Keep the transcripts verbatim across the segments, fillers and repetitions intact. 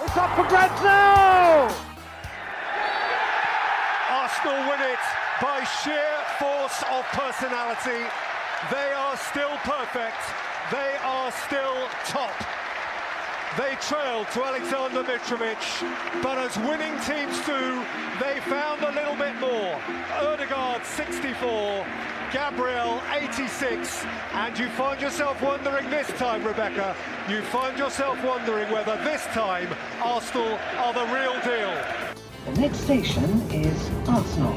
It's up for grabs now! Arsenal win it by sheer force of personality. They are still perfect. They are still top. They trailed to Alexander Mitrovic, but as winning teams do, they found a little bit more. Ødegaard sixty-four, Gabriel eighty-six, and you find yourself wondering this time, Rebecca, you find yourself wondering whether this time Arsenal are the real deal. The next station is Arsenal.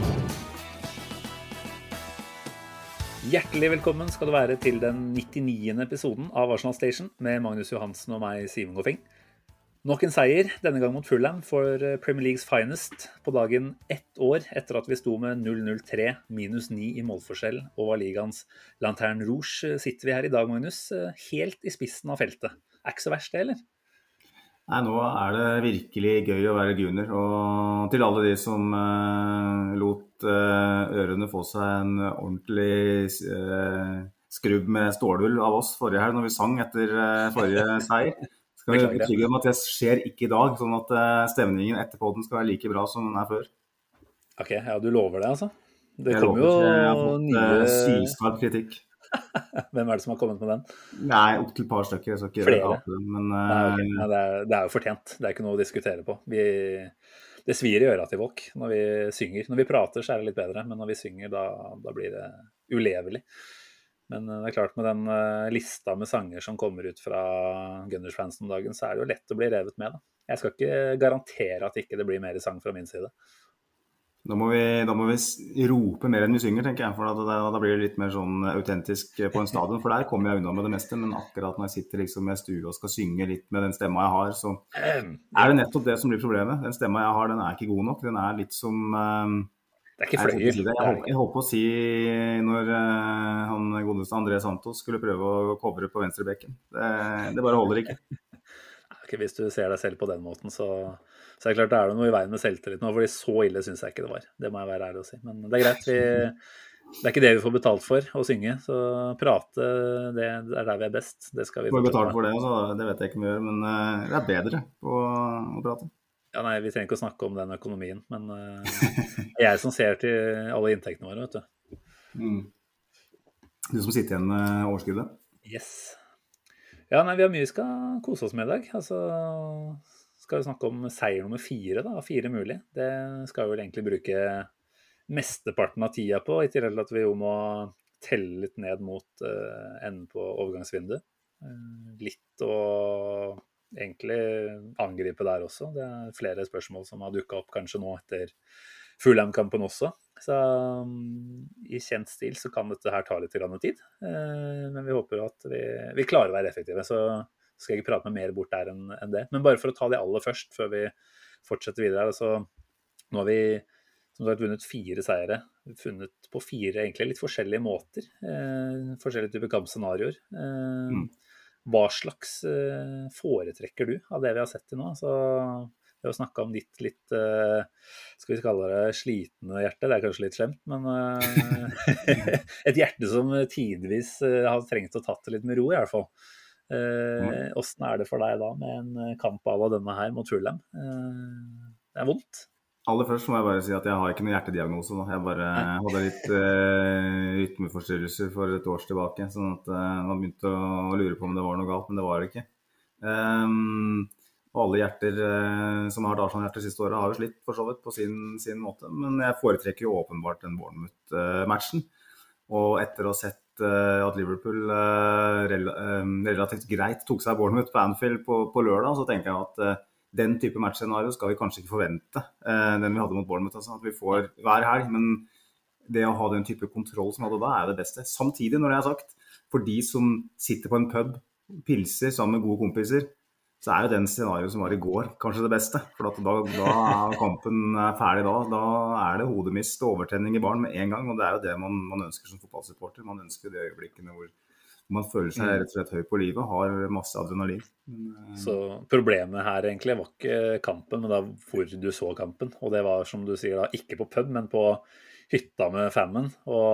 Hjertelig velkommen skal du være til den nittiniende episoden av Arsenal Station med Magnus Johansen og meg, Simen Goffing. Nok en seier, denne gang mot Fulham for Premier Leagues finest, på dagen ett år etter at vi sto med null null tre minus ni i målforskjell og var ligaens Lanterne Rouge. Sitter vi her i dag, Magnus, helt i spissen av feltet. Er ikke så verst det, eller? Nei, nå er det virkelig gøy å være gunner, og til alle de som uh, lot uh, ørene få seg en ordentlig uh, skrubb med stålull av oss forrige her når vi sang etter uh, forrige seier. Skal vi betrygge dem at det skjer ikke i dag, sånn at uh, stemningen etterpå den skal være like bra som den er før. Ok, ja, du lover det altså. Det jeg kommer jo jeg har fått nye... uh, sylskarp kritikk. Hvem er det som har kommet med den? Nei, opp til et par stykker. Jeg skal ikke Flere? det, men, uh, Nei, okay. Nei, det, er, det er jo fortjent. Det er ikke noe å diskutere på. Vi, det svir i øra til folk når vi synger. Når vi prater så er det litt bedre, men når vi synger da, da blir det ulevelig. Men det er klart med den uh, lista med sanger som kommer ut fra Gunners-fans om dagen, så er det jo lett å bli revet med. Da. Jeg skal ikke garantere at ikke det blir mer sang fra min side. Da må, vi, da må vi rope mer enn vi synger, tenker jeg, for da, da blir det litt mer sånn autentisk på en stadion, for der kommer jeg unna med det meste, men akkurat når jeg sitter liksom med stue og skal synge litt med den stemma jeg har, så er det nettopp det som blir problemet. Den stemma jeg har, den er ikke god nok, den er litt som... Um, det er ikke fløyer. Jeg, jeg, jeg, jeg håper å si når uh, han godeste André Santos skulle prøve å covre på venstrebekken. Det, det bare holder ikke. Okay, hvis du ser deg selv på den måten, så, så er det klart det er noe i veien med selvtillit nå, fordi så ille synes jeg ikke det var. Det må jeg være ærlig å si. Men det er greit, vi, det er ikke det vi får betalt for å synge, så prate, det er der vi er best. Det skal vi få betalt for det, så det vet jeg ikke om vi gjør, men uh, det er bedre på å prate. Ja, nei, vi trenger ikke å snakke om den økonomien, men uh, jeg som ser til alle inntektene våre, vet du. Mm. Du som sitter igjen med overskuddet? Yes. Ja, nei, vi har mye vi skal kose oss med i dag. Altså, skal vi snakke om seier nummer fire, da, fire mulig. Det skal vi vel egentlig bruke mesteparten av tida på, i tillegg til at vi jo må telle litt ned mot uh, enden på overgangsvinduet. Uh, litt å egentlig angripe der også. Det er flere spørsmål som har dukket opp kanskje nå etter Fulham-kampen også. Så um, i kjent stil så kan dette her ta litt tid, uh, men vi håper at vi, vi klarer å være effektive, så skal jeg ikke prate med mer bort der enn, enn det. Men bare for å ta det aller først, før vi fortsetter videre, altså, nå har vi som sagt vunnet fire seire, funnet på fire egentlig litt forskjellige måter, uh, forskjellige typer kampscenarioer. Uh, mm. Hva slags uh, foretrekker du av det vi har sett til nå? Altså, vi har snakket om ditt litt, uh, skal vi kalle det slitne hjerte, det er kanskje litt slemt, men uh, et hjerte som tidvis uh, har trengt å tatt det litt med ro i hvert fall. Uh, hvordan er det for deg da med en kamp av denne her mot Fulham? Uh, det er vondt. Aller først må jeg bare si at jeg har ikke noen hjertediagnose nå. Jeg bare hadde litt uh, rytmeforstyrrelser for et års tilbake, sånn at uh, man begynte å lure på om det var noe galt, men det var det ikke. Um, Og alle hjerter eh, som har hatt Arsenal-hjerter siste året har jo slitt for så vidt på sin, sin måte. Men jeg foretrekker jo åpenbart den Bournemouth-matchen. Og etter å ha sett eh, at Liverpool eh, rel relativt greit tok seg Bournemouth på Anfield på, på lørdag, så tenker jeg at eh, den type matchscenario skal vi kanskje ikke forvente. Eh, den vi hadde mot Bournemouth, altså, at vi får hver helg. Men det å ha den type kontroll som vi hadde da er det beste. Samtidig, når det er sagt, for de som sitter på en pub, pilser sammen med gode kompiser, så er jo den scenario som var i går kanskje det beste, for at da, da er kampen ferdig da, da er det hodemist og overtenning i barn med en gang, og det er jo det man, man ønsker som fotballsupporter. Man ønsker de øyeblikkene hvor man føler seg rett og slett høy på livet, har masse adrenalin. Men, så problemet her egentlig var ikke kampen, men da hvor du så kampen, og det var som du sier da, ikke på pub, men på hytta med fammen,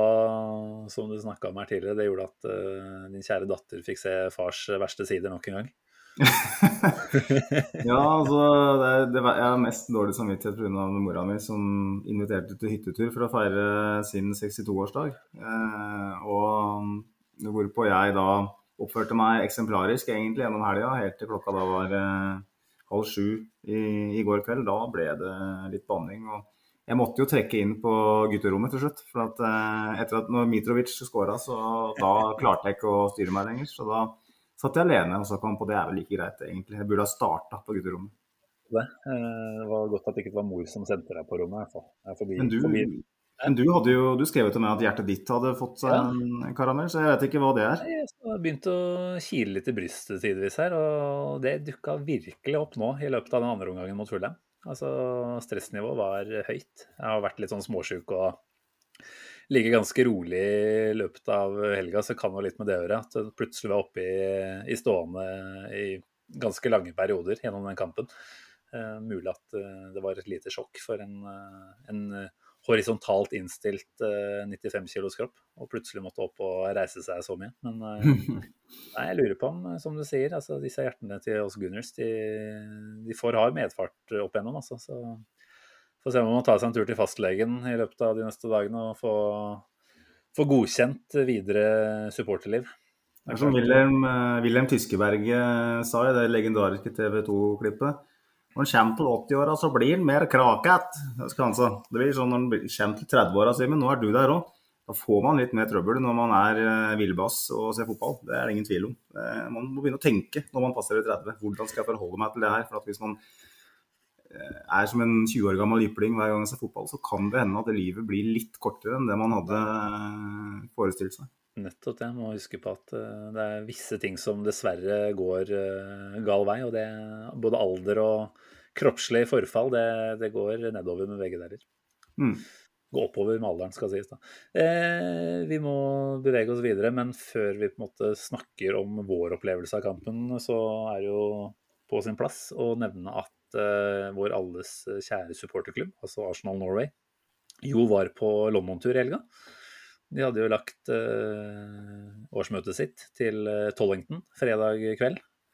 og som du snakket om her tidligere, det gjorde at uh, din kjære datter fikk se fars verste sider nok en gang. Ja, altså, det, det var, jeg har mest dårlig samvittighet på grunn av mora mi som inviterte til hyttetur for å feire sin sekstito-årsdag. Eh, og hvorpå jeg da oppførte meg eksemplarisk egentlig gjennom helga, helt til klokka da var eh, halv sju i, i går kveld. Da ble det litt banning, og jeg måtte jo trekke inn på gutterommet til slutt, for at eh, etter at når Mitrovic skåret, så da klarte jeg ikke å styre meg lenger, så da satt jeg alene, og så kom på det er vel like greit egentlig. Jeg burde ha startet på gutterommet. Det, det var godt at det ikke var mor som sendte deg på rommet i hvert fall. Forbi, men du, forbi. men du hadde jo, du skrev jo til meg at hjertet ditt hadde fått seg ja. en karamell, så jeg vet ikke hva det er. Jeg begynte å kile litt i brystet tidvis her, og det dukket virkelig opp nå i løpet av den andre omgangen mot Fulham. Altså, stressnivået var høyt. Jeg har vært litt sånn småsyk og ligger ganske rolig i løpet av helga, så kan jo litt med det å gjøre. At det plutselig var oppe i, i stående i ganske lange perioder gjennom den kampen. Uh, mulig at uh, det var et lite sjokk for en, uh, en horisontalt innstilt uh, nittifem kilos kropp, og plutselig måtte opp og reise seg så mye. Men uh, nei, jeg lurer på om, som du sier, altså, disse hjertene til oss Gunners, de, de får ha medfart opp igjennom, altså, så får se om man må ta seg en tur til fastlegen i løpet av de neste dagene og få, få godkjent videre supporterliv. Det er som Wilhelm, Wilhelm Tyskeberg sa i det legendariske T V to-klippet. Når han kommer til åtti-åra, så blir han mer kraket. Det blir sånn når han kommer til tretti-åra, sier men nå er du der også. Da får man litt mer trøbbel når man er villbass og ser fotball. Det er det ingen tvil om. Man må begynne å tenke når man passer i tretti. Hvordan skal jeg forholde meg til det her? For at hvis man er som en tjue år gammel jypling hver gang jeg ser fotball, så kan det hende at livet blir litt kortere enn det man hadde forestilt seg. Nettopp det. Man må huske på at det er visse ting som dessverre går gal vei, og det både alder og kroppslig forfall, det, det går nedover med begge deler. Mm. Gå oppover med alderen, skal sies da. Eh, vi må bevege oss videre, men før vi på en måte snakker om vår opplevelse av kampen, så er det jo på sin plass å nevne at Uh, vår alles kjære supporterklubb, altså Arsenal Norway, jo var på London-tur i helga. De hadde jo lagt uh, årsmøtet sitt til uh, Tollington fredag kveld.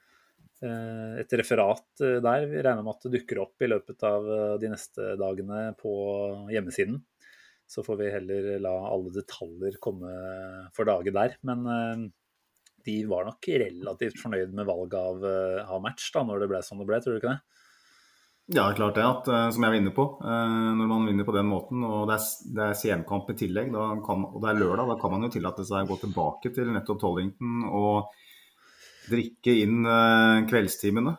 Uh, et referat uh, der vi regner med at det dukker opp i løpet av uh, de neste dagene på hjemmesiden. Så får vi heller la alle detaljer komme for dage der, men uh, de var nok relativt fornøyd med valget av, uh, av match da, når det ble som det ble, tror du ikke det? Ja, klart det, at, som jeg var inne på, når man vinner på den måten, og det er, det er C M-kamp i tillegg, da kan, og det er lørdag, da kan man jo tillate seg å gå tilbake til nettopp Tollington og drikke inn kveldstimene,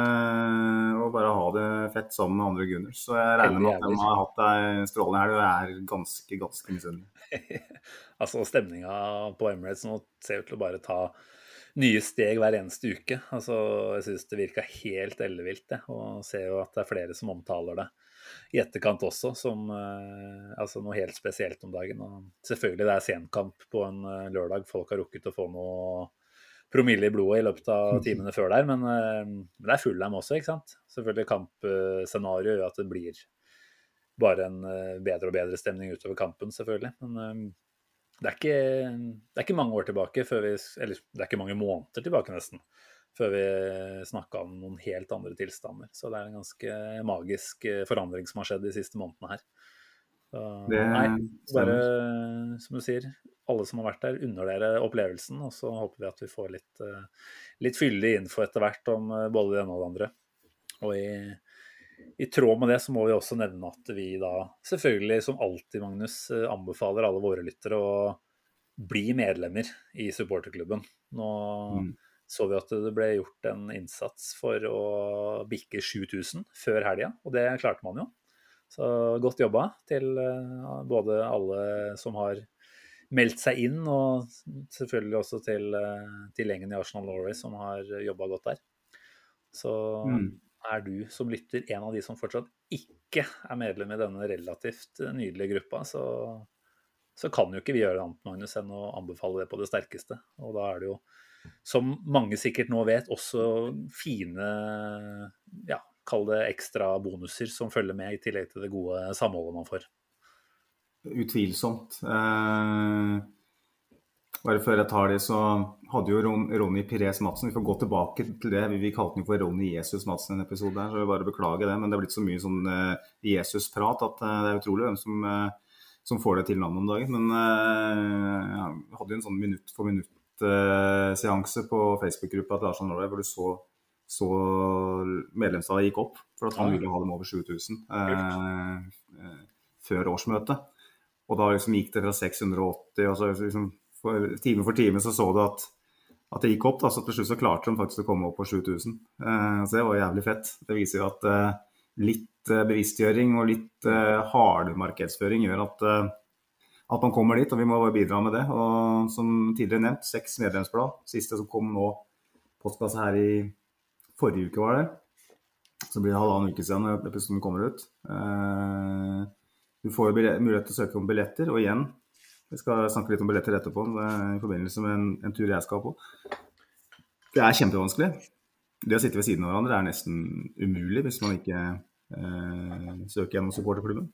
og bare ha det fett sammen med andre Gunners. Så jeg regner med at de har hatt en strålende her, og jeg er ganske, ganske misunnelig. Altså, stemningen på Emirates nå ser ut til å bare ta nye steg hver eneste uke. Altså, jeg synes det virker helt ellevilt det, og ser jo at det er flere som omtaler det i etterkant også, som eh, altså noe helt spesielt om dagen. Og selvfølgelig det er senkamp på en uh, lørdag, folk har rukket å få noe promille i blodet i løpet av timene før der, men, uh, men det er Fulham også, ikke sant? Selvfølgelig kampscenario gjør at det blir bare en uh, bedre og bedre stemning utover kampen, selvfølgelig, men uh, Det er, ikke, det er ikke mange år tilbake, før vi, eller det er ikke mange måneder tilbake nesten, før vi snakket om noen helt andre tilstander. Så det er en ganske magisk forandring som har skjedd de siste månedene her. Så, det, nei, bare, som du sier, alle som har vært der, unner dere opplevelsen, og så håper vi at vi får litt, litt fyldig info etter hvert om både det ene og det andre. Og i I tråd med det så må vi også nevne at vi da selvfølgelig som alltid, Magnus, anbefaler alle våre lyttere å bli medlemmer i supporterklubben. Nå mm. så vi at det ble gjort en innsats for å bikke sju tusen før helga, og det klarte man jo. Så godt jobba til både alle som har meldt seg inn, og selvfølgelig også til, til gjengen i Arsenal Norway som har jobbet godt der. Så mm. er du som lytter en av de som fortsatt ikke er medlem i denne relativt nydelige gruppa, så, så kan jo ikke vi gjøre annet, Magnus, enn å anbefale det på det sterkeste. Og da er det jo, som mange sikkert nå vet, også fine, ja, kall det ekstra bonuser som følger med i tillegg til det gode samholdet man får. Utvilsomt. Eh, bare før jeg tar det, så hadde jo Ron, Ronny Pires Madsen, vi får gå tilbake til det, vi, vi kalte den for Ronny Jesus Madsen en episode der, så vi bare beklager det, men det har blitt så mye sånn uh, Jesus-prat at uh, det er utrolig hvem som, uh, som får det til navnet om dagen, men uh, ja, vi hadde jo en sånn minutt for minutt uh, seanse på Facebook-gruppa til Arsenal Norway, hvor du så, så medlemstallet gikk opp, for at han ville ha dem over sju tusen uh, uh, før årsmøtet. Og da liksom gikk det fra seks hundre og åtti, og så liksom for, time for time så så du at, at det gikk opp, da, så til slutt så klarte de faktisk å komme opp på sju tusen. Uh, så det var jævlig fett. Det viser jo at uh, litt uh, bevisstgjøring og litt uh, hard markedsføring gjør at, uh, at man kommer dit, og vi må bare bidra med det. Og som tidligere nevnt, seks medlemsblad. Siste som kom nå, postkasse her i forrige uke var det. Så blir det halvannen uke siden når episoden kommer ut. Uh, Du får jo mulighet til å søke om billetter, og igjen, vi skal snakke litt om billetter etterpå, i forbindelse med en, en tur jeg skal på. Det er kjempevanskelig. Det å sitte ved siden av hverandre er nesten umulig hvis man ikke eh, søker gjennom supporterklubben.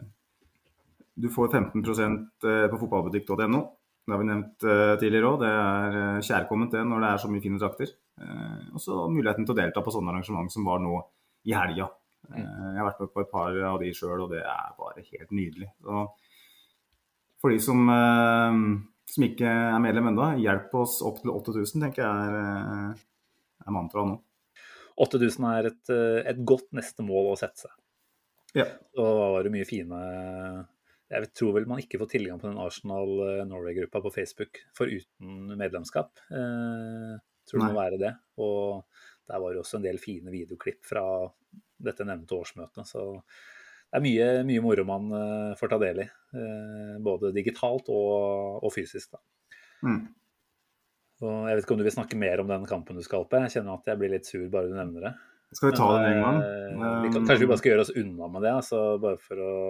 Du får femten prosent på fotballbutikk punktum no. Det har vi nevnt eh, tidligere også. Det er kjærkomment det når det er så mye fine trakter. Eh, og så muligheten til å delta på sånne arrangement som var nå i helga. Jeg har vært med på et par av de selv, og det er bare helt nydelig. Så for de som, som ikke er medlem enda, hjelp oss opp til åtte tusen, tenker jeg er, er mantra nå. åtte tusen er et, et godt neste mål å sette seg. Ja. Og da var det mye fine... Jeg tror vel man ikke får tilgang på den Arsenal Norway-gruppa på Facebook for uten medlemskap. Jeg tror det må være det. Og der var det også en del fine videoklipp fra dette nevnte årsmøtet, så det er mye, mye moro man uh, får ta del i, uh, både digitalt og, og fysisk. Da. Mm. Og jeg vet ikke om du vil snakke mer om den kampen du skal på. Jeg kjenner at jeg blir litt sur bare du nevner det. Skal vi ta Men, det en gang? Uh, vi kan, kanskje vi bare skal gjøre oss unna med det, altså, bare for å,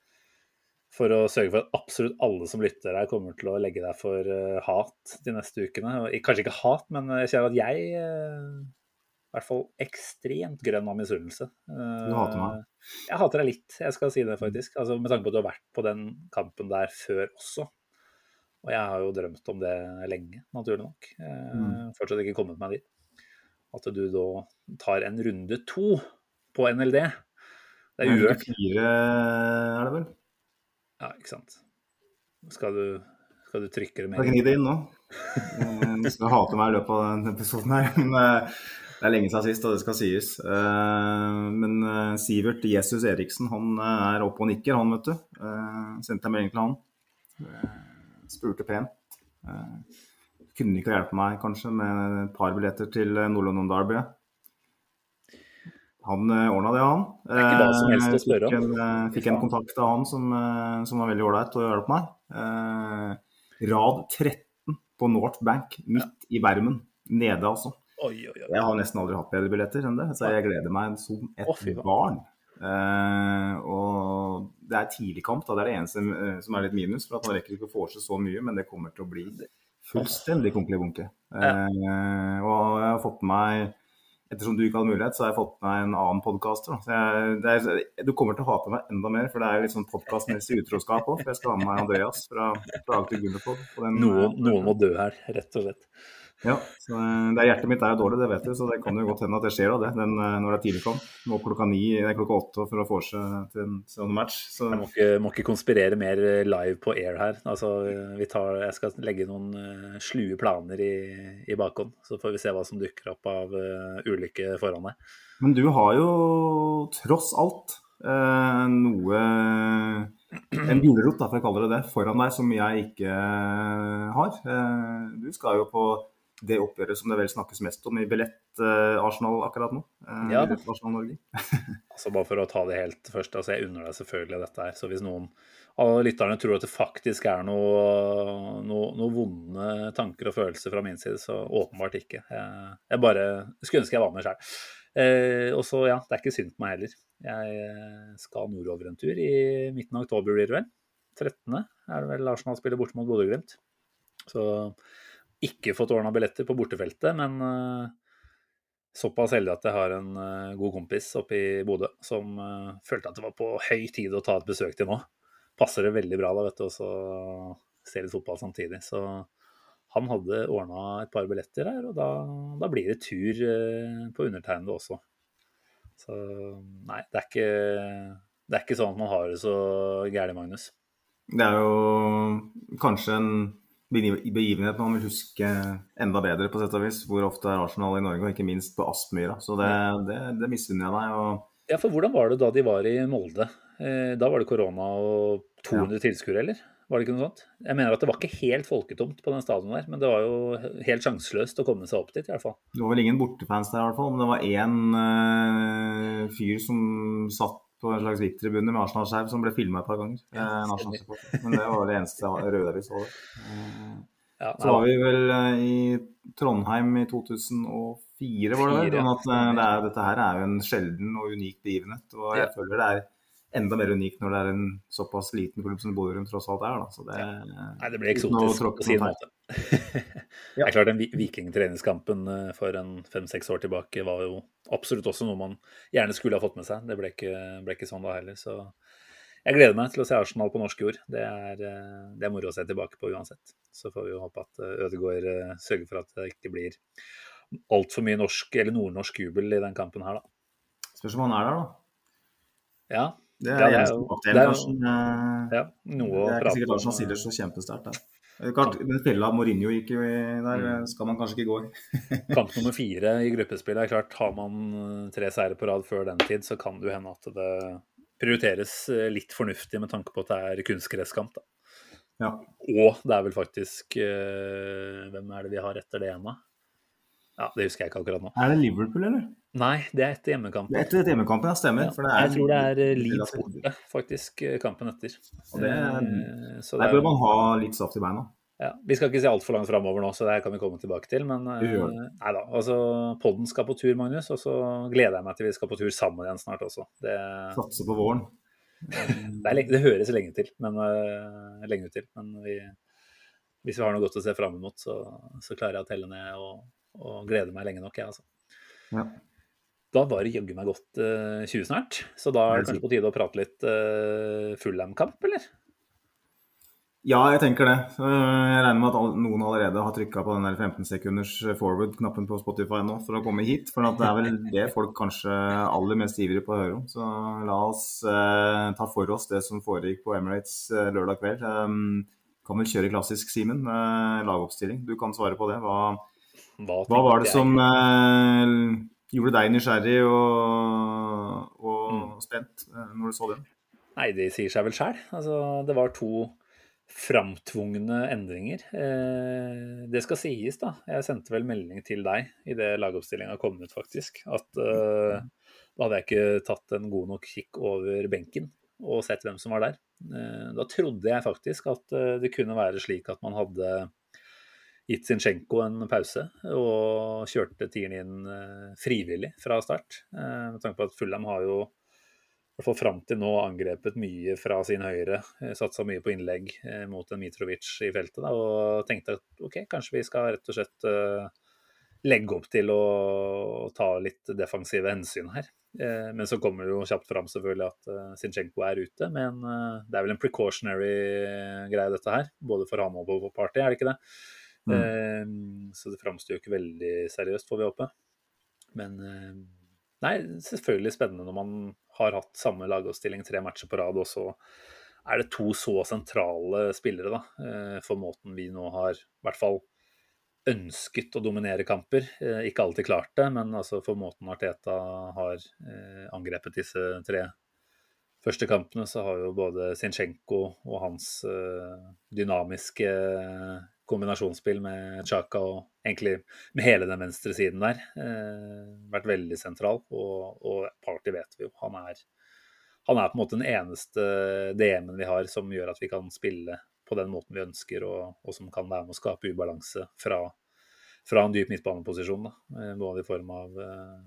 for å sørge for at absolutt alle som lytter her kommer til å legge deg for uh, hat de neste ukene. Og, kanskje ikke hat, men jeg kjenner at jeg... Uh, I hvert fall ekstremt grønn av misunnelse. Du hater meg? Jeg hater deg litt, jeg skal si det faktisk. Altså, med tanke på at du har vært på den kampen der før også. Og jeg har jo drømt om det lenge, naturlig nok. Mm. Fortsatt ikke kommet meg dit. At du da tar en runde to på N L D. Det er uhørt. Fire er det vel? Ja, ikke sant. Skal du, skal du trykke det mer? Jeg kan gni det inn nå. Du skal hate meg i løpet av denne episoden her, men... Det er lenge siden sist, og det skal sies. Men Sivert Jesus Eriksen, han er oppe og nikker, han vet du. Sendte jeg melding til han. Spurte pent. Kunne ikke hjelpe meg kanskje med et par billetter til Nord-London Derby. Han ordnet det, han. Det er ikke hva som helst å spørre om. Fikk en, fikk en kontakt av han som, som var veldig ordentlig og hjelpe meg. Rad tretten på North Bank, midt i Bermen. Nede altså. Oi, oi, oi. Jeg har nesten aldri hatt bedre billetter enn det, så jeg gleder meg som et oh, barn. Eh, og det er tidlig kamp, da. Det er det eneste som er litt minus, for at man rekker ikke å få seg så mye, men det kommer til å bli fullstendig konkelig bunke. Eh, og jeg har fått meg, ettersom du ikke hadde mulighet, så har jeg fått meg en annen podcaster. Så jeg, det er, du kommer til å hate meg enda mer, for det er litt sånn podcastmessig utroskap også, for jeg skal ha med meg Andreas fra Prague til Gunderpod. Noen, noen må dø her, rett og slett. Ja, så det er hjertet mitt er jo dårlig, det vet du, så det kan jo godt hende at det skjer da det, den, når det er tidlig kom. Må klokka ni, det klokka åtte for å få seg til en sånn match. Så. Jeg må ikke, må ikke konspirere mer live på air her. Altså, vi tar, jeg skal legge noen uh, slue planer i, i bakhånd, så får vi se hva som dukker opp av uh, ulykke foran deg. Men du har jo tross alt uh, noe, en gulrot da, for å kalle det det, foran deg som jeg ikke uh, har. Uh, du skal jo på det oppgjøret som det vel snakkes mest om i billett uh, Arsenal akkurat nå. Uh, ja. Arsenal Norge. Altså bare for å ta det helt først, altså jeg unner deg selvfølgelig dette her, så hvis noen av lytterne tror at det faktisk er noe, noe, noe vonde tanker og følelser fra min side, så åpenbart ikke. Jeg, jeg bare skulle ønske jeg var med selv. Uh, og så ja, det er ikke synd på meg heller. Jeg skal nordover en tur i midten av oktober blir det vel. trettende er det vel Arsenal spiller bort mot Bodø/Glimt. Så ikke fått ordnet billetter på bortefeltet, men uh, såpass heldig at jeg har en uh, god kompis oppe i Bodø som uh, følte at det var på høy tid å ta et besøk til nå. Passer det veldig bra da, vet du, og så se litt fotball samtidig. Så han hadde ordnet et par billetter her, og da, da blir det tur eh, på undertegnede også. Så nei, det er ikke, det er ikke sånn at man har det så gærlig, Magnus. Det er jo kanskje en begivenhet man vil huske enda bedre på sett og vis, hvor ofte er Arsenal i Norge, og ikke minst på Aspmyra. Så det, det, det misunner jeg deg. Og... Ja, for hvordan var det da de var i Molde? Eh, da var det korona og to hundre ja. tilskuere, eller? Var det ikke noe sånt? Jeg mener at det var ikke helt folketomt på den stadion der, men det var jo helt sjanseløst å komme seg opp dit i hvert fall. Det var vel ingen bortefans der i hvert fall, men det var en uh, fyr som satt på en slags V I P-tribune med Arsenal-skjerv som ble filmet et par ganger. Ja, eh, men det var det eneste røde vi så det. Uh, ja, så var vi vel uh, i Trondheim i to tusen og fire, var det vel? Sånn at, uh, det er, dette her er jo en sjelden og unik begivenhet, og jeg ja. føler det er enda mer unikt når det er en såpass liten klubb som Bodø tross alt er. Da. Så det, ja. Nei, det blir eksotisk på sin måte. Det er klart, den Viking-treningskampen for en fem-seks år tilbake var jo absolutt også noe man gjerne skulle ha fått med seg. Det ble ikke, ble ikke sånn da heller. Så jeg gleder meg til å se Arsenal på norsk jord. Det er, det er moro å se tilbake på uansett. Så får vi jo håpe at Ødegaard sørger for at det ikke blir alt for mye norsk eller nordnorsk jubel i den kampen her, da. Spørs om han er der, da. Ja. Det er, ja, det er jo, det er jo ja, noe å prate om. Det er ikke sikkert Arsenal sier det så kjempesterkt der. Klart, den fella Mourinho gikk jo i der, skal man kanskje ikke gå i. Kamp nummer fire i gruppespillet er klart, har man tre seire på rad før den tid, så kan det jo hende at det prioriteres litt fornuftig med tanke på at det er kunstgresskamp, da. Ja. Og det er vel faktisk, hvem er det vi har etter det ene? Ja, det husker jeg ikke akkurat nå. Er det Liverpool, eller? Nei, det er etter hjemmekampen. Det er etter hjemmekampen, ja, stemmer. Ja, for det er, jeg tror det er Leeds borte, faktisk, kampen etter. Og det er, så der bør man ha litt saft i beina. Ja, vi skal ikke se alt for langt fremover nå, så det her kan vi komme tilbake til, men nei da, altså, podden skal på tur, Magnus, og så gleder jeg meg til vi skal på tur sammen igjen snart også. Det, Satser på våren. Det, er lenge, det høres lenge til, men uh, lenge til, men vi, hvis vi har noe godt å se frem mot, så, så klarer jeg å telle ned og og gleder meg lenge nok, jeg, altså. Ja. Da var det jøgge meg godt uh, tjue snart, så da er det kanskje på tide å prate litt uh, Fulham-kamp, eller? Ja, jeg tenker det. Jeg regner med at noen allerede har trykket på den der femten sekunders forward-knappen på Spotify nå for å komme hit, for det er vel det folk kanskje aller mest ivrige på å høre om. Så la oss uh, ta for oss det som foregikk på Emirates uh, lørdag kveld. Um, kan vel kjøre klassisk, Simen, uh, lagoppstilling. Du kan svare på det. Hva Hva, Hva var det jeg? som eh, gjorde deg nysgjerrig og, og mm. spent eh, når du så den? Nei, det sier seg vel selv. Altså, det var to framtvungne endringer. Eh, det skal sies da. Jeg sendte vel melding til deg i det lagoppstillingen kom ut faktisk, at eh, da hadde jeg ikke tatt en god nok kikk over benken og sett hvem som var der. Eh, da trodde jeg faktisk at eh, det kunne være slik at man hadde gitt Zinchenko en pause og kjørte tieren inn frivillig fra start. Med tanke på at Fulham har jo i hvert fall frem til nå angrepet mye fra sin høyre, satset mye på innlegg mot en Mitrovic i feltet, da, og tenkte at ok, kanskje vi skal rett og slett legge opp til å ta litt defensive hensyn her. Men så kommer det jo kjapt frem selvfølgelig at Zinchenko er ute, men det er vel en precautionary greie dette her, både for han og på party, er det ikke det? Mm. Så det fremstår jo ikke veldig seriøst, får vi håpe. Men nei, selvfølgelig spennende når man har hatt samme lagoppstilling tre matcher på rad, og så er det to så sentrale spillere da, for måten vi nå har i hvert fall ønsket å dominere kamper. Ikke alltid klart det, men altså for måten Arteta har angrepet disse tre første kampene, så har jo både Zinchenko og hans dynamiske kombinasjonsspill med Xhaka og egentlig med hele den venstre siden der eh, vært veldig sentral, og, og Partey vet vi jo, han er, han er på en måte den eneste D M-en vi har som gjør at vi kan spille på den måten vi ønsker, og, og som kan være med å skape ubalanse fra, fra en dyp midtbaneposisjon, da, både i form av eh,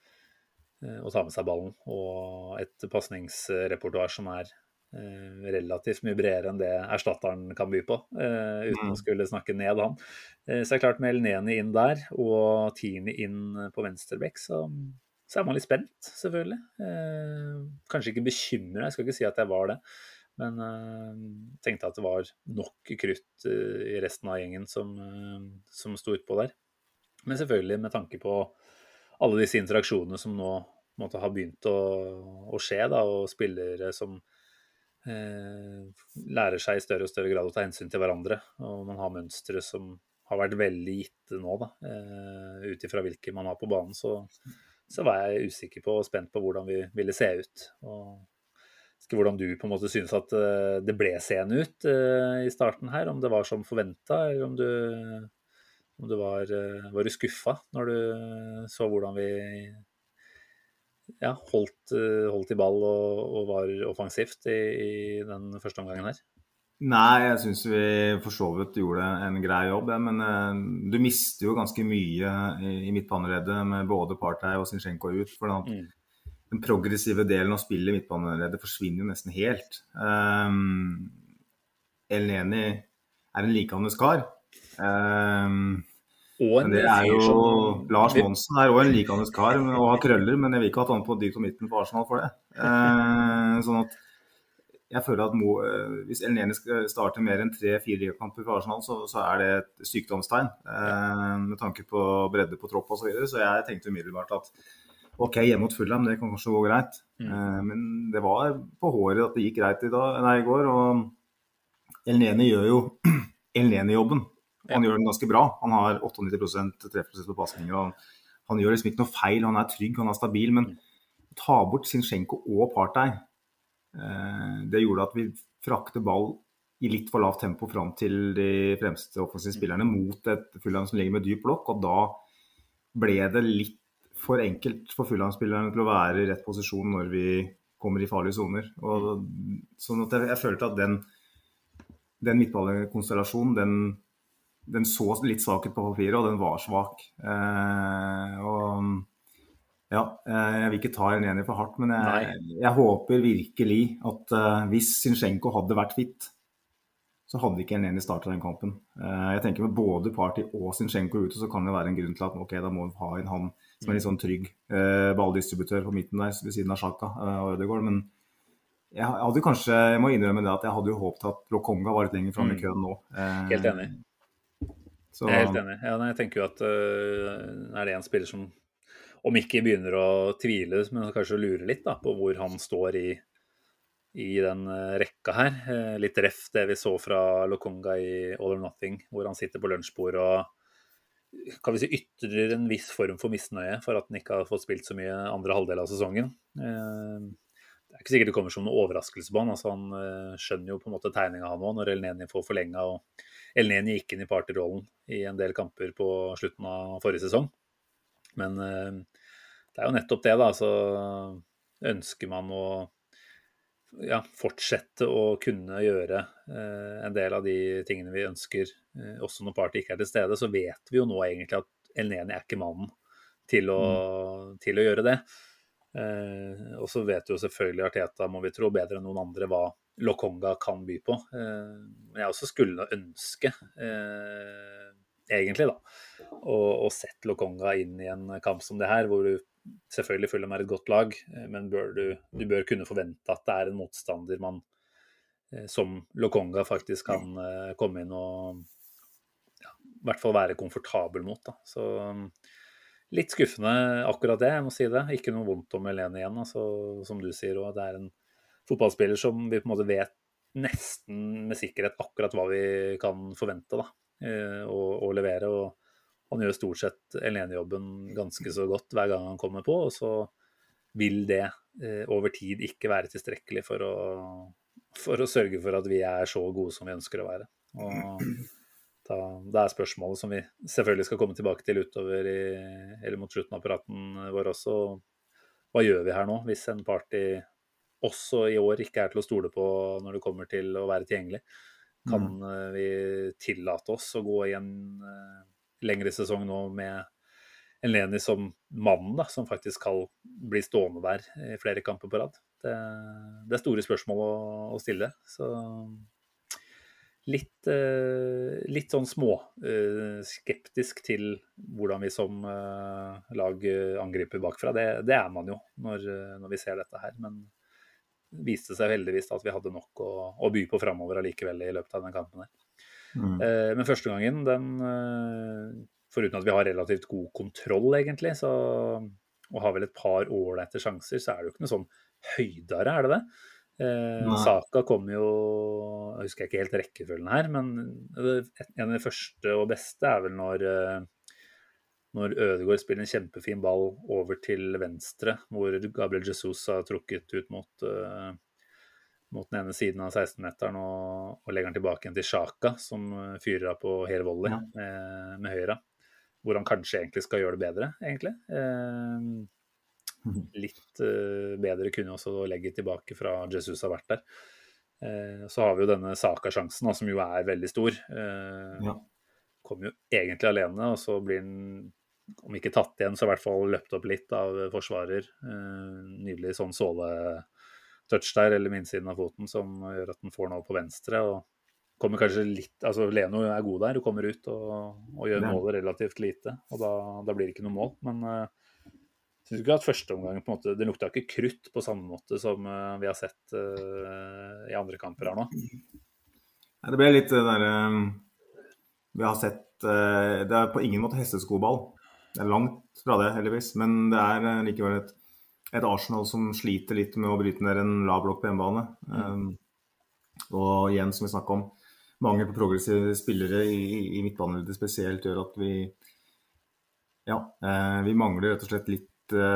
å ta med seg ballen og et passningsrepertoar som er relativt mye bredere enn det erstatteren kan by på, uh, uten å skulle snakke ned han. Uh, så er det klart med Elneny inn der, og Tierney inn på venstrebekk, så, så er man litt spent, selvfølgelig. Uh, kanskje ikke bekymret, jeg skal ikke si at jeg var det, Men uh, tenkte at det var nok krutt uh, i resten av gjengen som, uh, som sto ut på der. Men selvfølgelig med tanke på alle disse interaksjonene som nå måtte ha begynt å, å skje, da, og spillere som uh, lærer seg i større og større grad å ta hensyn til hverandre, og man har mønstre som har vært veldig gitte nå, da, uh, ut ifra hvilke man har på banen, så, så var jeg usikker på og spent på hvordan vi ville se ut. Og hvordan du på en måte synes at uh, det ble seende ut uh, i starten her, om det var som forventet, eller om du, om du var, uh, var du skuffet når du så hvordan vi ja, holdt, uh, holdt i ball og, og var offensivt i, i den første omgangen her. Nei, jeg synes vi for så vidt gjorde en grei jobb, ja, men uh, du mister jo ganske mye i, i midtbaneleddet med både Partey og Zinchenko ut, for mm. den progressive delen av spillet i midtbaneleddet forsvinner jo nesten helt. Um, Elneny er en likende kar. Um, men det er jo som... Lars Monsen er også en likende kar og har krøller, men jeg vil ikke ha han på dypt og midten på Arsenal for det. Uh, sånn at jeg føler at Mo, hvis Elneny starter mer enn tre-fire kamper for Arsenal, så, så er det et sykdomstegn, uh, med tanke på bredde på tropp og så videre. Så jeg tenkte umiddelbart at ok, hjemme mot Fulham, det kan kanskje gå greit. Mm. Uh, men det var på håret at det gikk greit i, dag, nei, i går, og Elneny gjør jo Elneny-jobben. Han ja. gjør den ganske bra. Han har åttiåtte prosent, tre prosent på passninger, og han, han gjør liksom ikke noe feil, han er trygg, han er stabil, men ta bort Zinchenko og Partey. Uh, det gjorde at vi frakte ball i litt for lavt tempo frem til de fremste offensive spillerne mot et Fulham som ligger med dyp blokk, og da ble det litt for enkelt for Fulham-spillerne til å være i rett posisjon når vi kommer i farlige zoner. Og sånn at jeg, jeg følte at den, den midtballekonstellasjonen, den, den så litt svak ut på papiret, og den var svak. Eh, og ja, jeg vil ikke ta en enig for hardt, men jeg, jeg håper virkelig at uh, hvis Zinchenko hadde vært fit, så hadde ikke en enig startet den kampen. Uh, jeg tenker med både Partey og Zinchenko ute, så kan det være en grunn til at ok, da må vi ha en han som er litt sånn trygg uh, balldistributør på midten der, ved siden av Xhaka uh, og Ødegaard, men jeg hadde kanskje, jeg må innrømme det at jeg hadde jo håpet at Lokonga var litt lenger frem i køen nå. Uh, helt enig. Så... Jeg er helt enig. Ja, jeg tenker jo at uh, er det en spiller som om ikke begynner å tvile, men kanskje lure litt da, på hvor han står i, i den rekka her. Litt ref det vi så fra Lokonga i All or Nothing, hvor han sitter på lunsjbord og kan vi si ytrer en viss form for misnøye for at han ikke har fått spilt så mye andre halvdel av sesongen. Det er ikke sikkert det kommer som noen overraskelse på han. Altså, han skjønner jo på en måte tegningen han nå, når Elneny får forlenget, og Elneny gikk inn i partyrollen i en del kamper på slutten av forrige sesong. Men eh, det er jo nettopp det da, så ønsker man å ja, fortsette å kunne gjøre eh, en del av de tingene vi ønsker, eh, også når Partey ikke er til stede, så vet vi jo nå egentlig at Elneny er ikke mannen til å, mm. til å gjøre det. Eh, og så vet jo selvfølgelig Arteta, må vi tro, bedre enn noen andre hva Lokonga kan by på. Eh, men jeg også skulle ønske eh, egentlig da, og, og sett Lokonga inn i en kamp som det her, hvor du selvfølgelig følger med et godt lag, men bør du, du bør kunne forvente at det er en motstander man, som Lokonga faktisk kan komme inn og ja, i hvert fall være komfortabel mot. Da. Så litt skuffende akkurat det, jeg må si det. Ikke noe vondt om Elneny igjen, altså, som du sier, og det er en fotballspiller som vi på en måte vet nesten med sikkerhet akkurat hva vi kan forvente da. Og, og levere, og han gjør stort sett Elneny-jobben ganske så godt hver gang han kommer på, og så vil det eh, over tid ikke være tilstrekkelig for å, for å sørge for at vi er så gode som vi ønsker å være. Og da, det er spørsmålet som vi selvfølgelig skal komme tilbake til utover i, eller mot slutten av praten vår også. Hva gjør vi her nå, hvis en Partey også i år ikke er til å stole på når det kommer til å være tilgjengelig? Kan mm. vi tillate oss å gå i en uh, lengre sesong nå med Elneny som mannen da, som faktisk skal bli stående der i flere kamper på rad? Det, det er store spørsmål å, å stille, så litt, uh, litt sånn små uh, skeptisk til hvordan vi som uh, lag angriper bakfra. Det, det er man jo når, når vi ser dette her, men viste seg heldigvis at vi hadde nok å, å by på fremover allikevel i løpet av den kampen her. Mm. Eh, men første gangen, den, eh, foruten at vi har relativt god kontroll egentlig, så, og har vel et par ålreite sjanser, så er det jo ikke noe sånn høydere, er det det? Eh, Saka kom jo, jeg husker ikke helt rekkefølgen her, men en av de første og beste er vel når, når Ødegaard spiller en kjempefin ball over til venstre, hvor Gabriel Jesus har trukket ut mot, uh, mot den ene siden av seksten-meteren og, og legger den tilbake igjen til Xhaka, som fyrer av på hel volley ja. med, med høyre, hvor han kanskje egentlig skal gjøre det bedre, egentlig. Eh, Litt uh, bedre kunne også legge tilbake fra Jesus har vært der. Uh, så har vi jo denne Saka-sjansen, som jo er veldig stor. Uh, ja. Kommer jo egentlig alene, og så blir den, om ikke tatt igjen, så i hvert fall løpt opp litt av forsvarer. Uh, nydelig sånn såle-touch der, eller minnsiden av foten, som gjør at den får noe på venstre, og kommer kanskje litt, altså Leno er god der, og kommer ut og, og gjør målet relativt lite, og da, da blir det ikke noe mål, men uh, jeg synes ikke at første omgang på en måte, det lukta ikke krutt på samme måte som uh, vi har sett uh, i andre kamper her nå. Ja, det ble litt det der um, vi har sett, uh, det er på ingen måte hesteskoball. Det er langt fra det, heldigvis, men det er uh, likevel et, et Arsenal som sliter litt med å bryte ned en lav blokk på hjemmebane. Um, og igjen, som vi snakket om, mangel på progressive spillere i, i, i midtbaneleddet spesielt gjør at vi, ja, uh, vi mangler rett og slett litt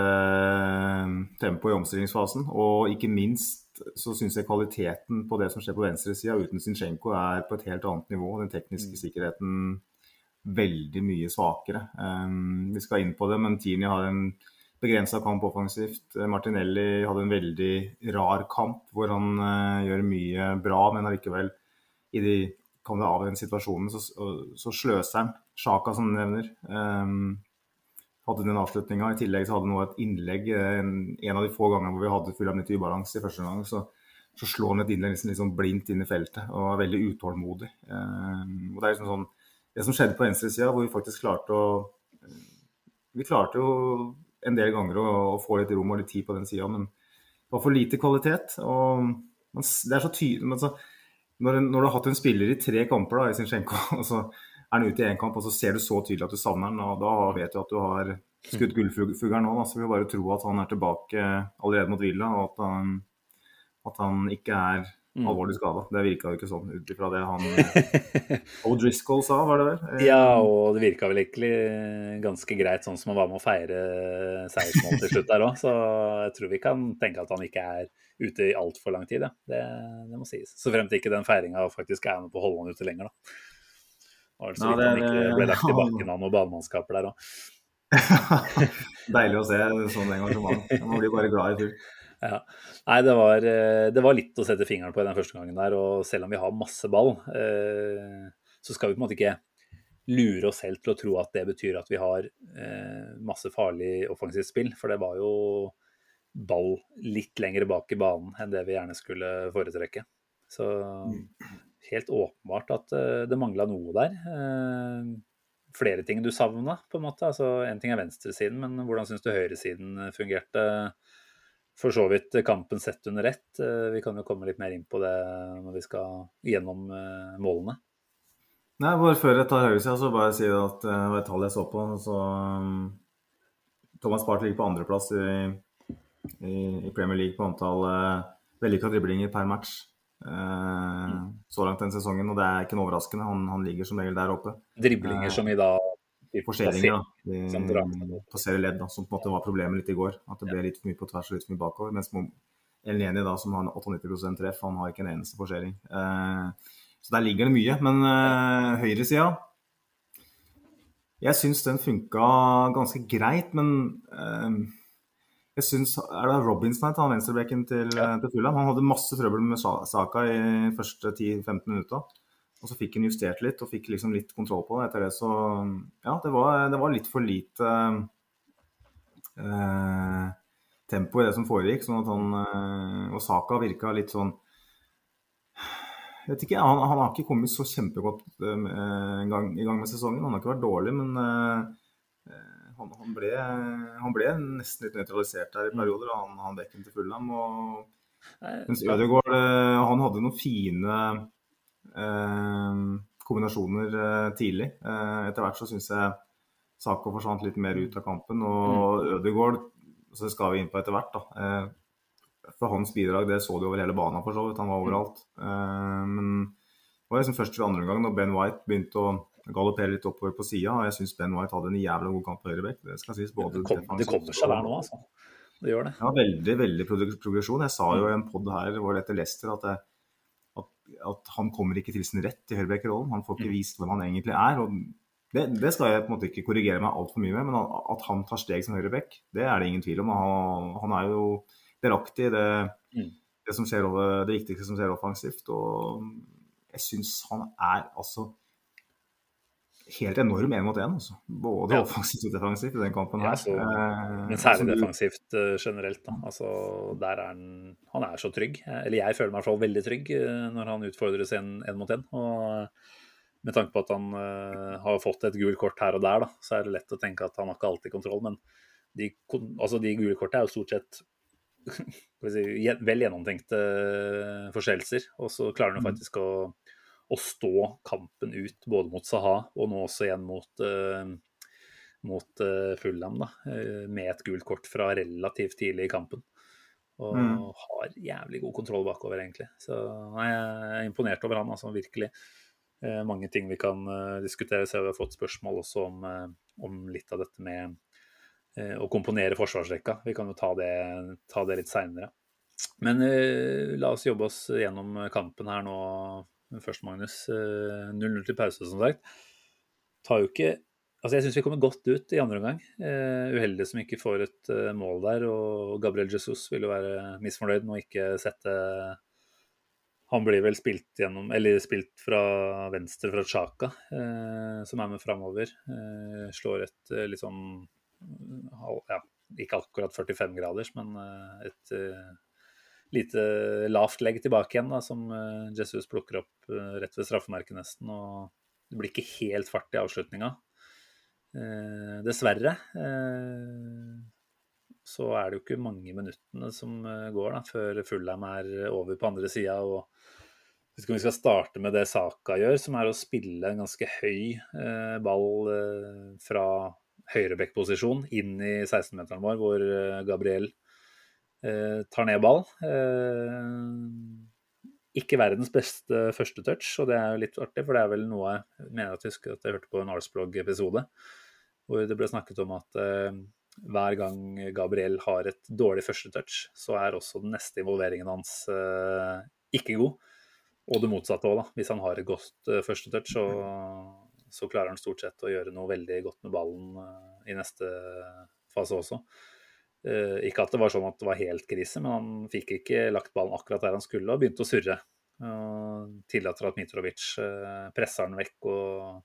tempo i omstillingsfasen, og ikke minst så synes jeg kvaliteten på det som skjer på venstre siden uten Zinchenko er på et helt annet nivå. Den tekniske mm. sikkerheten veldig mye svakere. Um, vi skal inn på det, men Tierney har en begrenset kamp offensivt. Martinelli hadde en veldig rar kamp hvor han uh, gjør mye bra, men allikevel i de kan det av den situasjonen så, så sløser han. Xhaka som nevner um, hadde den avslutningen. I tillegg så hadde han et innlegg, en, en av de få gangene hvor vi hadde full litt ubalanse i første gang, så, så slår han et innlegg liksom, liksom blindt inn i feltet, og er veldig utålmodig. Um, og det er liksom sånn, det som skjedde på venstre siden, hvor vi faktisk klarte å, vi klarte jo en del ganger å, å få litt rom og litt tid på den siden, men det var for lite kvalitet, og man, det er så tydelig, men så, når, når du har hatt en spiller i tre kamper da, i Zinchenko, og så er han ute i en kamp, og så ser du så tydelig at du savner den, og da vet du at du har skutt gullfugeren nå, da, så vi bare tro at han er tilbake allerede mot Villa, og at han, at han ikke er alvorlig skadet. Det virket jo ikke sånn ut ifra det han O'Driscoll sa, var det vel? Ja, og det virket vel egentlig ganske greit, sånn som han var med å feire seiersmål til slutt der også, så jeg tror vi kan tenke at han ikke er ute i alt for lang tid, ja. det, det må sies. Så frem til ikke den feiringen faktisk er med på å holde han ute lenger da. Og så vidt han ikke ble lagt i bakken av noen banemannskaper der også. Deilig å se sånn engasjement. Man blir bare glad i full. Ja. Nei, det var, det var litt å sette fingeren på i den første gangen der, og selv om vi har masse ball, eh, så skal vi på en måte ikke lure oss selv til å tro at det betyr at vi har eh, masse farlig offensivt spill, for det var jo ball litt lenger bak i banen enn det vi gjerne skulle foretrekke. Så helt åpenbart at uh, det manglet noe der. Uh, flere ting du savnet, på en måte. Altså, en ting er venstresiden, men hvordan synes du høyresiden fungerte? For så vidt kampen sett under ett. Uh, vi kan jo komme litt mer inn på det når vi skal gjennom uh, målene. Nei, bare før jeg tar høyresiden, så bare si at det uh, var et tall jeg så på. Så, um, Thomas Partey ligger på andreplass i, i, i Premier League på antall uh, vellykket driblinger per match. Uh, så langt den sesongen, og det er ikke en overraskende. Han, han ligger som regel der oppe. Driblinger uh, som i da Forseringer, da. Passerer ledd, da, som på en måte var problemet litt i går. At det ble litt for mye på tvers og litt for mye bakover. Mens Elneny da, som har nittiåtte prosent treff, han har ikke en eneste forsering. Uh, så der ligger det mye. Men uh, høyre siden, jeg synes den funket ganske greit, men uh, jeg synes, er det Robinson her, han venstrebekken til, ja. til Fulham? Han hadde masse trøbbel med Saka i første ti til femten minutter, og så fikk han justert litt, og fikk liksom litt kontroll på det etter det, så ja, det var, det var litt for lite eh, tempo i det som foregikk, sånn at han, eh, og Saka virket litt sånn, jeg vet ikke, han, han har ikke kommet så kjempegodt eh, en gang, i gang med sesongen, han har ikke vært dårlig, men eh, Han, han, ble, han ble nesten litt nøytralisert der i perioder, han, han bekken til Fulham, og Mens Ødegaard, han hadde noen fine eh, kombinasjoner eh, tidlig. Eh, etter hvert så synes jeg Sako forsvant litt mer ut av kampen, og mm. Ødegaard, så skal vi inn på etter hvert da. Eh, for hans bidrag, det så du over hele banen for så vidt, han var overalt. Eh, men det var liksom først for andre gang når Ben White begynte å galoppere litt oppover på siden, og jeg synes Ben White hadde en jævla god kamp på høyrebekk. Det skal sies både... Det, kom, det kommer seg der nå, altså. Det gjør det. Ja, veldig, veldig progresjon. Jeg sa jo i en podd her, hvor det etter Leicester, at, jeg, at, at han kommer ikke til sin rett i høyrebekk-rollen. Han får ikke vist hvem han egentlig er, og det, det skal jeg på en måte ikke korrigere meg alt for mye med, men at han tar steg som høyrebekk, det er det ingen tvil om. Han, han er jo delaktig i det, det, som skjer, det viktigste som skjer offensivt, og jeg synes han er altså helt enorm en mot en, altså. Både ja. Offensivt og defensivt i den kampen her. Ja, så, men særlig defensivt uh, generelt da. Altså, der er han, han er så trygg. Eller jeg føler meg i hvert fall veldig trygg uh, når han utfordres en, en mot en. Og med tanke på at han uh, har fått et gult kort her og der, da, så er det lett å tenke at han har ikke alltid kontroll. Men de, altså, de gule kortene er jo stort sett si, vel gjennomtenkte forseelser. Og så klarer han faktisk å å stå kampen ut både mot Zaha og nå også igjen mot, uh, mot uh, Fulham da, uh, med et gult kort fra relativt tidlig i kampen. Og mm. har jævlig god kontroll bakover egentlig. Så nei, jeg er imponert over han, altså virkelig. Uh, mange ting vi kan uh, diskutere, så vi har fått spørsmål også om, uh, om litt av dette med uh, å komponere forsvarsrekka. Vi kan jo ta det, ta det litt senere. Men uh, la oss jobbe oss gjennom kampen her nå. Først, Magnus, null null til pause, som sagt. Tar jo ikke... Altså, jeg synes vi kommer godt ut i andre omgang. Uh, uheldig som ikke får et uh, mål der, og Gabriel Jesus vil jo være misfornøyd med å ikke sette... Han blir vel spilt gjennom, eller spilt fra venstre fra Xhaka, uh, som er med fremover. Uh, slår et uh, litt sånn... Uh, ja, ikke akkurat førtifem graders, men uh, et... Uh, lite lavt legg tilbake igjen da, som uh, Jesus plukker opp uh, rett ved straffemerket nesten, og det blir ikke helt fart i avslutninga. Uh, dessverre uh, så er det jo ikke mange minuttene som uh, går da, før Fulham er over på andre siden, og hvis vi skal starte med det Saka gjør, som er å spille en ganske høy uh, ball uh, fra høyrebekkposisjon inn i seksten-meteren vår, hvor uh, Gabriel Eh, tar ned ball. Eh, ikke verdens beste første touch, og det er jo litt artig, for det er vel noe jeg mener at jeg husker at jeg hørte på en Arsblog-episode, hvor det ble snakket om at eh, hver gang Gabriel har et dårlig første touch, så er også den neste involveringen hans eh, ikke god, og det motsatte også da. Hvis han har et godt eh, første touch, så, så klarer han stort sett å gjøre noe veldig godt med ballen eh, i neste fase også. Uh, ikke at det var sånn at det var helt krise, men han fikk ikke lagt ballen akkurat der han skulle, og begynte å surre. Uh, tillater at Mitrovic uh, presser den vekk og,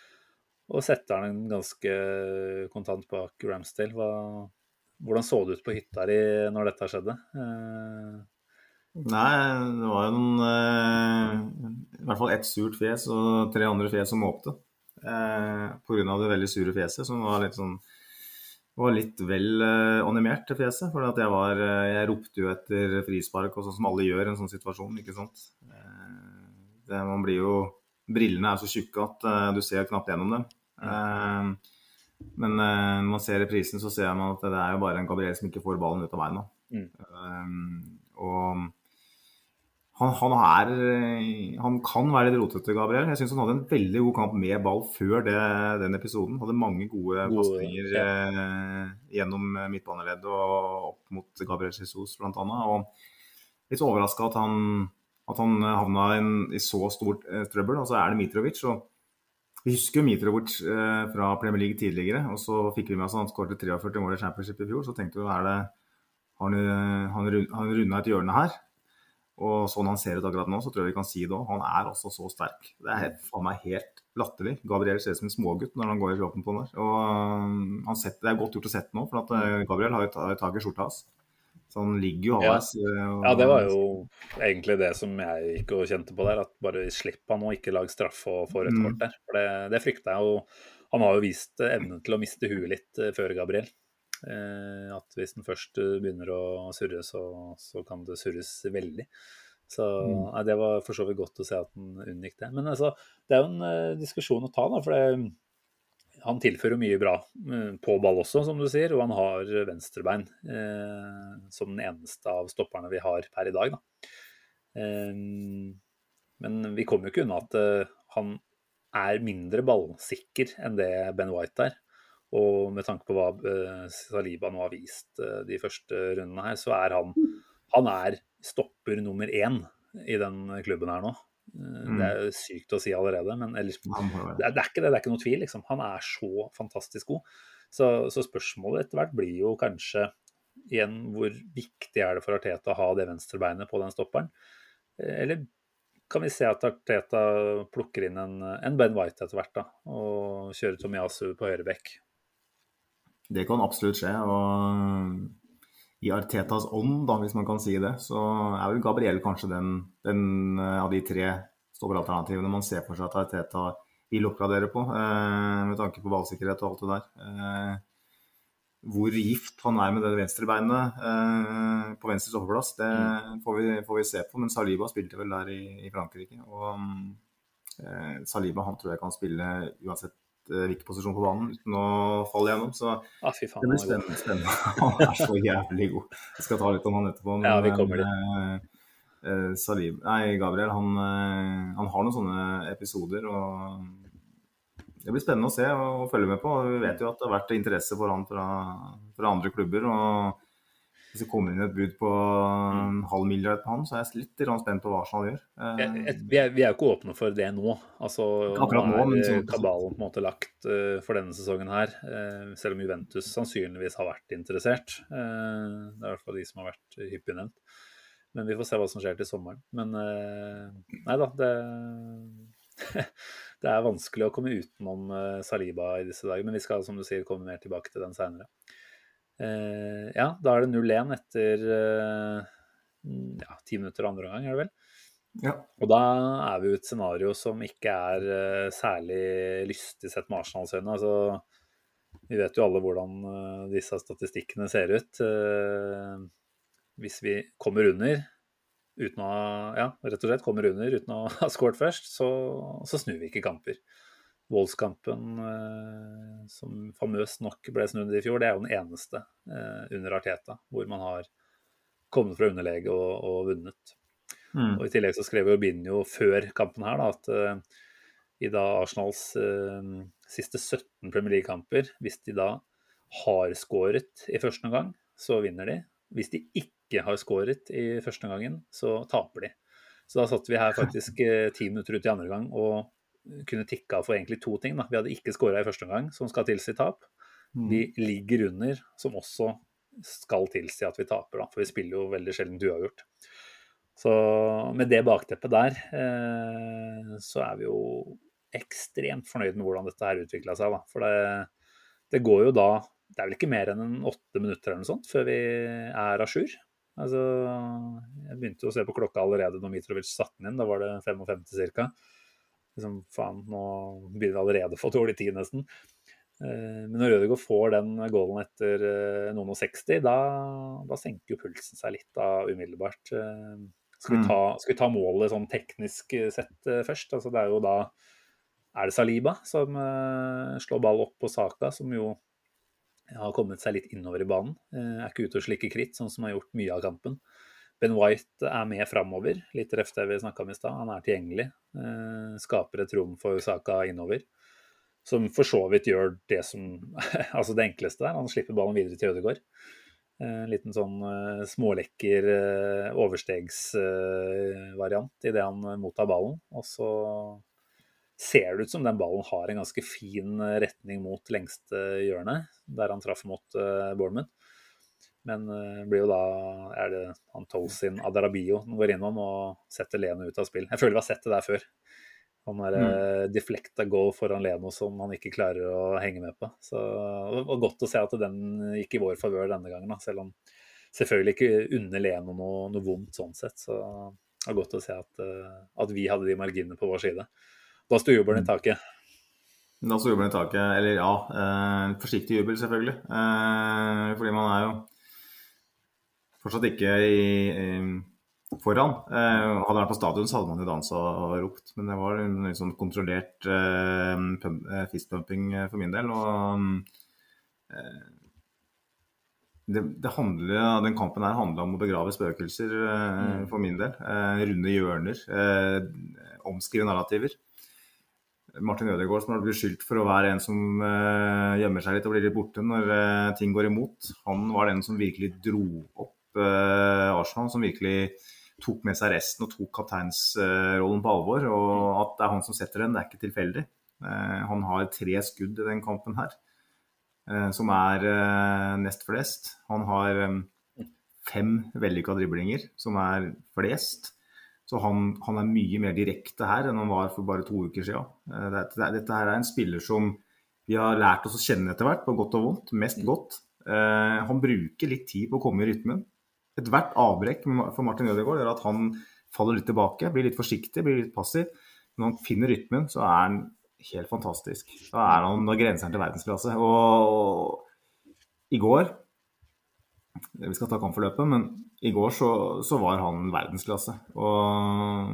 og setter den ganske kontant bak Ramsdale. Hva, hvordan så det ut på hytta di når dette skjedde? Uh... Nei, det var jo noen uh, i hvert fall ett surt fjes og tre andre fjes som måpte. Uh, på grunn av det veldig sure fjeset, som var litt sånn var litt vel uh, animert til fjeset, for at jeg, var, uh, jeg ropte jo etter frispark, og sånn som alle gjør i en sånn situasjon, ikke sant? Uh, det, man blir jo, brillene er så tjukke at uh, du ser knapt gjennom dem. Uh, men uh, når man ser reprisen, så ser man at det er jo bare en Gabriel som ikke får ballen ut av beina. Mm. Uh, og han, han, er, han kan være litt rotete, Gabriel. Jeg synes han hadde en veldig god kamp med ball før det, den episoden. Hadde mange gode pasninger ja. eh, gjennom midtbaneledd og opp mot Gabriel Jesus blant annet. Og litt overrasket at han, at han havna en, i så stort eh, trøbbel. Og så er det Mitrovic. Og vi husker jo Mitrovic eh, fra Premier League tidligere, og så fikk vi med oss at han skåret treogførti mål i Championship i fjor. Så tenkte vi, er det, har han, han, han rundet et hjørne her? Og sånn han ser ut akkurat nå, så tror jeg vi kan si det også. Han er også så sterk. Det er for meg helt latterlig. Gabriel ser ut som en smågutt når han går i kroppen på den der. Og han setter, det er godt gjort å sette nå, for at Gabriel har jo tag i skjorta hans. Så han ligger jo halvveis. Ja. ja, det var jo egentlig det som jeg gikk og kjente på der, at bare slipp han og ikke lag straff og få rødt kort der. For det, det frykter jeg, og han har jo vist evnen til å miste huet litt før Gabriel. Eh, at hvis den først begynner å surre, så, så kan det surres veldig. Så Mm. nei, det var for så vidt godt å se at den unngikk det. Men altså, det er jo en eh, diskusjon å ta, da, for det, han tilfører mye bra eh, på ball også, som du sier, og han har venstrebein eh, som den eneste av stopperne vi har per i dag, da. Eh, men vi kommer jo ikke unna at eh, han er mindre ballsikker enn det Ben White er. Og med tanke på hva eh, Saliba nå har vist eh, de første rundene her, så er han, han er stopper nummer én i den klubben her nå. Eh, Mm. Det er jo sykt å si allerede, men ellers, Han må jo det, er, det er ikke det, det er ikke noe tvil, liksom. Han er så fantastisk god. Så, så spørsmålet etter hvert blir jo kanskje igjen, hvor viktig er det for Arteta å ha det venstrebeinet på den stopperen? Eh, Eller kan vi se at Arteta plukker inn en, en Ben White etter hvert, da, og kjører Tomiyasu på høyre bekk? Det kan absolutt skje, og i Artetas ånd, da, hvis man kan si det, så er vel Gabriel kanskje den, den eh, av de tre stopperalternativene man ser for seg at Arteta vil oppgradere på, eh, med tanke på ballsikkerhet og alt det der. Eh, hvor gift han er med det venstre beinet eh, på venstre stoppeplass, det får vi, får vi se på, men Saliba spilte vel der i, i Frankrike, og eh, Saliba han tror jeg kan spille uansett hvilken posisjon på banen uten å falle gjennom, så ah, fy faen, det blir han er god. spennende, spennende. Han er så jævlig god. Vi skal ta litt om han etterpå. Men, Ja, vi kommer dit. eh, eh, Salib, nei, Gabriel, han, eh, han har noen sånne episoder, og det blir spennende å se og følge med på. Vi vet jo at det har vært interesse for han fra, fra andre klubber, og hvis det kommer inn et bud på en halv milliard på han, så er jeg litt spent på hva han gjør. Eh, Jeg- jeg- Vi er, vi er jo ikke åpne for det nå. Altså, Akkurat nå, er men eh, sånn- kabalen på en måte lagt eh, for denne sesongen her, eh, selv om Juventus sannsynligvis har vært interessert. Eh, det er i hvert fall de som har vært hyppig nevnt. Men vi får se hva som skjer til sommeren. Men eh, nei da, det, det er vanskelig å komme utenom eh, Saliba i disse dager. Men vi skal, som du sier, komme mer tilbake til den senere. Eh, ja, da er det null én etter eh, ja, ti minutter andre omgang, er det vel? ja. Og da er vi jo i et scenario som ikke er eh, særlig lystig sett med Arsenals øyne. Altså, vi vet jo alle hvordan eh, disse statistikkene ser ut. Eh, hvis vi kommer under, uten å ha, ja, rett og slett kommer under uten å ha scoret først, så, så snur vi ikke kamper. Voldskampen, eh, som famøst nok ble snudd i fjor, det er jo den eneste eh, under Arteta, hvor man har kommet fra underlege og, og vunnet. Mm. Og i tillegg så skrev jo Binjo før kampen her da, at uh, i da Arsenals uh, siste sytten Premier League-kamper, hvis de da har skåret i første omgang, så vinner de. Hvis de ikke har skåret i første omgangen, så taper de. Så da satt vi her faktisk uh, ti minutter ut i andre gang og kunne tikka for egentlig to ting. Da. Vi hadde ikke skåret i første omgang, som skal tilsi tap. Vi ligger under, som også skal tilsi at vi taper, da, for vi spiller jo veldig sjelden uavgjort. Så med det bakteppet der, eh, så er vi jo ekstremt fornøyd med hvordan dette her utviklet seg, da. For det, det går jo da, det er vel ikke mer enn en åtte minutter eller noe sånt, før vi er à jour. Altså, jeg begynte å se på klokka allerede når Mitrovic satte den inn, da var det femtifem cirka. Liksom, faen, nå begynner vi allerede å få dårlig tid nesten. Men når Rødegaard får den goalen etter noen og seksti, da, da senker jo pulsen seg litt da umiddelbart. Skal vi ta, skal vi ta målet sånn teknisk sett først? Altså det er jo da, er det Saliba som uh, slår ball opp på Saka, som jo har kommet seg litt innover i banen. Uh, er ikke ute og slikke kritt, sånn som har gjort mye av kampen. Ben White er med fremover, litt reft det vi snakket om i sted. Han er tilgjengelig, uh, skaper et rom for Saka innover, som for så vidt gjør det som, altså det enkleste der. Han slipper ballen videre til Ødegaard. En liten sånn uh, smålekker uh, overstegsvariant uh, i det han mottar ballen. Og så ser det ut som den ballen har en ganske fin retning mot lengste hjørne, der han traff mot uh, Bournemouth. Men uh, blir jo da, er det han Tosin Adarabio som går innom og setter Leno ut av spill. Jeg føler vi har sett det der før. Han er mm. deflekta goal foran Leno som han ikke klarer å henge med på. Så det var godt å se at den gikk i vår favør denne gangen, da. Selv om selvfølgelig ikke unner Leno noe, noe vondt sånn sett. Så det var godt å se at, at vi hadde de marginene på vår side. Da sto jubelen i taket. Da så jubelen i taket, eller ja, eh, forsiktig jubel selvfølgelig, eh, fordi man er jo fortsatt ikke i, i foran. Eh, hadde vært på stadion så hadde man jo danset og ropt, men det var en litt sånn kontrollert eh, pump, eh, fistpumping for min del, og eh, det, det handler, den kampen her handler om å begrave spøkelser eh, mm. for min del. Eh, runde hjørner, eh, omskrive narrativer. Martin Ødegaard som har blitt beskyldt for å være en som eh, gjemmer seg litt og blir litt borte når eh, ting går imot. Han var den som virkelig dro opp eh, Arsenal, som virkelig tok med seg resten og tok kapteinsrollen på alvor. Og at det er han som setter den, det er ikke tilfeldig. Eh, han har tre skudd i den kampen her, eh, som er eh, nest flest. Han har eh, fem vellykkede driblinger, som er flest. Så han, han er mye mer direkte her enn han var for bare to uker siden. Dette, dette her er en spiller som vi har lært oss å kjenne etter hvert, på godt og vondt, mest godt. Eh, han bruker litt tid på å komme i rytmen. Et hvert avbrekk for Martin Ødegaard gjør at han faller litt tilbake, blir litt forsiktig, blir litt passiv. Når han finner rytmen, så er han helt fantastisk. Da er han når grenser til verdensklasse. Og, og i går, vi skal ta kampforløpet, men i går så, så var han verdensklasse, og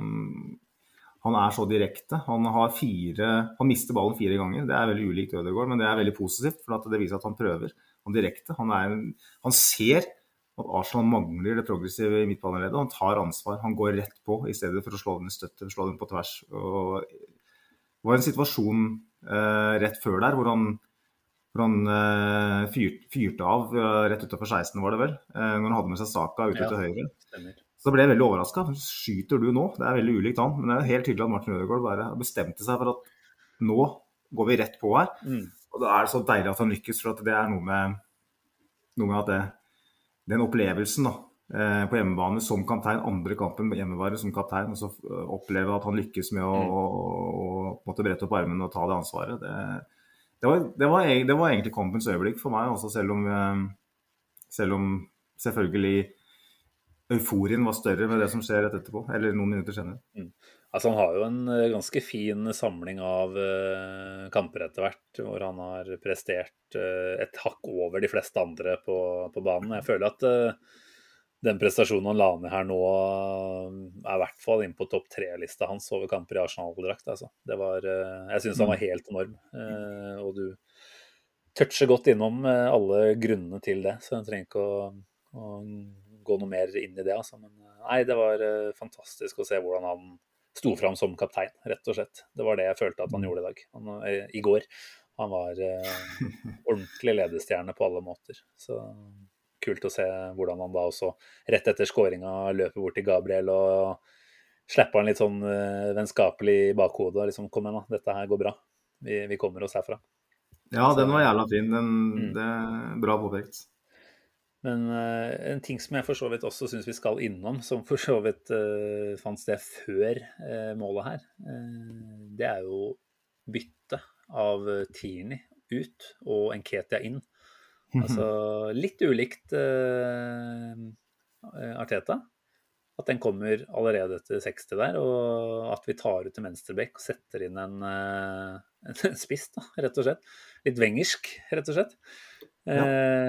han er så direkte. Han har fire, han mister ballen fire ganger. Det er veldig ulikt Ødegaard, men det er veldig positivt, for det viser at han prøver. Han direkte, han, er, han ser at Arsenal mangler det progressive i midtbaneleddet, og han tar ansvar. Han går rett på, i stedet for å slå den i støtte, slå den på tvers. Og det var en situasjon eh, rett før der, hvor han hvor han uh, fyrt, fyrte av uh, rett utenfor seksten, var det vel, uh, når han hadde med seg Saka ute ja, til høyre. Stemmer. Så ble jeg veldig overrasket. Skyter du nå? Det er veldig ulikt han, men det er helt tydelig at Martin Ødegaard bare bestemte seg for at nå går vi rett på her. Mm. Og da er det så deilig at han lykkes, for at det er noe med, noe med at det, den opplevelsen da, uh, på hjemmebane som kaptein, andre kampen på hjemmebane som kaptein, og så uh, oppleve at han lykkes med å, mm. å, å, å måtte brette opp armen og ta det ansvaret. Det Det var, det, var, det var egentlig kampens øyeblikk for meg, også selv om, selv om selvfølgelig euforien var større med det som skjer rett etterpå, eller noen minutter senere. Mm. Altså han har jo en ganske fin samling av uh, kamper etter hvert, hvor han har prestert uh, et hakk over de fleste andre på, på banen. Jeg føler at uh, den prestasjonen han la ned her nå er i hvert fall inn på topp tre-lista hans over kamper i Arsenal-drakt. Altså. Det var, jeg synes han var helt enorm, og du toucher godt innom alle grunnene til det, så jeg trenger ikke å, å gå noe mer inn i det. Altså. Men nei, det var fantastisk å se hvordan han sto fram som kaptein, rett og slett. Det var det jeg følte at han gjorde i dag, han, i går. Han var ordentlig ledestjerne på alle måter, så kult å se hvordan han da også rett etter skåringa løper bort til Gabriel og slipper han litt sånn uh, vennskapelig i bakhodet og liksom, kom igjen da, dette her går bra, vi, vi kommer oss herfra. Ja, den var jævla fin, den, mm. det er bra påpekt. Men uh, en ting som jeg for så vidt også synes vi skal innom, som for så vidt uh, fant sted før uh, målet her, uh, det er jo bytte av Tierney ut og Nketiah inn. Altså litt ulikt uh, Arteta, at den kommer allerede etter seksti der, og at vi tar ut til venstrebekk og setter inn en, uh, en spiss, da, rett og slett. Litt vengersk, rett og slett. Ja.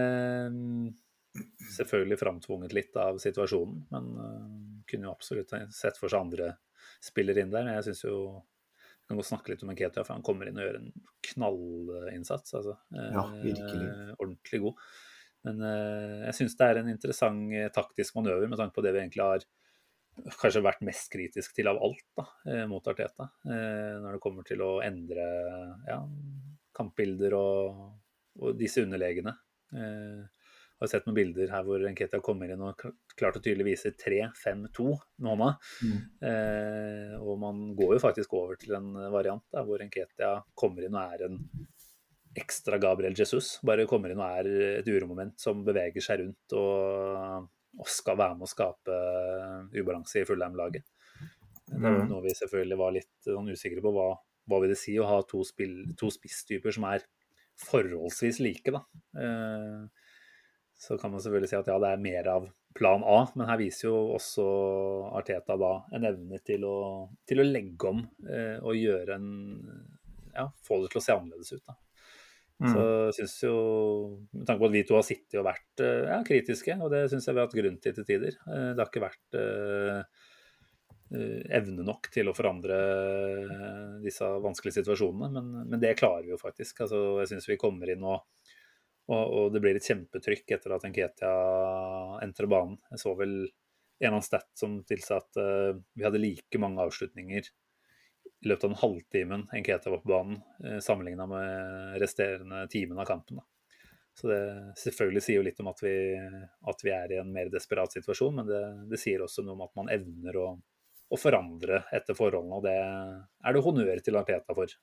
Uh, selvfølgelig framtvunget litt av situasjonen, men uh, kunne jo absolutt sett for seg andre spillere inn der. Jeg synes jo kan gå snakke litt om Nketiah, for han kommer inn og gjør en knallinnsats, altså. Ja, virkelig. Eh, ordentlig god. Men eh, jeg synes det er en interessant taktisk manøver, med tanke på det vi egentlig har kanskje vært mest kritisk til av alt da, eh, mot Arteta, eh, når det kommer til å endre ja, kampbilder og, og disse underlegene. Eh, Jeg har sett noen bilder her hvor Nketiah kommer inn og klart og tydelig viser tre fem to med hånda. Mm. Eh, og man går jo faktisk over til en variant der, hvor Nketiah kommer inn og er en ekstra Gabriel Jesus. Bare kommer inn og er et uromoment som beveger seg rundt og, og skal være med å skape ubalanse i Fulham-laget. Det er noe vi selvfølgelig var litt sånn, usikre på. Hva, hva vil det si å ha to, spill, to spisstyper som er forholdsvis like, da? Eh, Så kan man selvfølgelig si at ja, det er mer av plan A, men her viser jo også Arteta da en evne til å, til å legge om eh, og gjøre en ja, få det til å se annerledes ut da. Mm. Så jeg synes jo, med tanke på at vi to har sittet og vært ja, kritiske, og det synes jeg vi har hatt grunn til til tider. Det har ikke vært uh, evne nok til å forandre disse vanskelige situasjonene, men, men det klarer vi jo faktisk. Altså, jeg synes vi kommer inn og, og, og det blir et kjempetrykk etter at Nketiah entrer banen. Jeg så vel en eller annen stat som tilsa at uh, vi hadde like mange avslutninger i løpet av en halvtimen Nketiah var på banen, eh, sammenlignet med resterende timen av kampen. Da. Så det selvfølgelig sier jo litt om at vi, at vi er i en mer desperat situasjon, men det, det sier også noe om at man evner å, å forandre etter forholdene, og det er det honnør til Arteta for.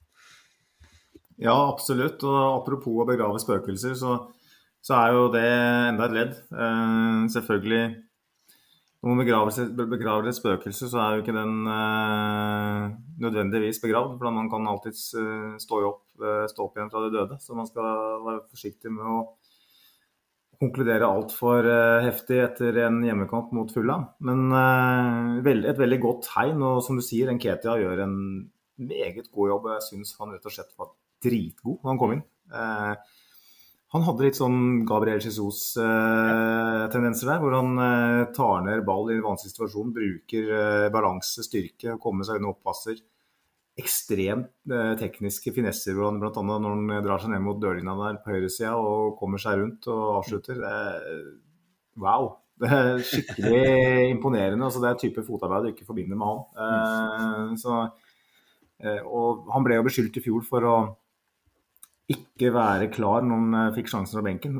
Ja, absolutt, og apropos å begrave spøkelser, så, så er jo det enda et ledd. Eh, selvfølgelig, når man begraver, begraver et spøkelse, så er jo ikke den eh, nødvendigvis begravd, for man kan alltid uh, stå, opp, uh, stå opp igjen fra det døde, så man skal være forsiktig med å konkludere alt for uh, heftig etter en hjemmekamp mot Fulham. Men uh, veld, et veldig godt tegn, og som du sier, Nketiah gjør en meget god jobb, og jeg synes han rett og slett var dritgod når han kom inn. Uh, Han hadde litt sånn Gabriel Jesus-tendenser der, hvor han eh, tar ned ball i en vanskelig situasjon, bruker eh, balanse, styrke, kommer seg unna opppasser. Ekstremt eh, tekniske finesser, hvor han blant annet når han drar seg ned mot dørlinja der på høyre siden og kommer seg rundt og avslutter. Eh, wow! Det er skikkelig imponerende. Altså, det er type fotarbeid du ikke forbinder med han. Eh, så, eh, og han ble jo beskyldt i fjor for å ikke være klar når han fikk sjansen fra benken.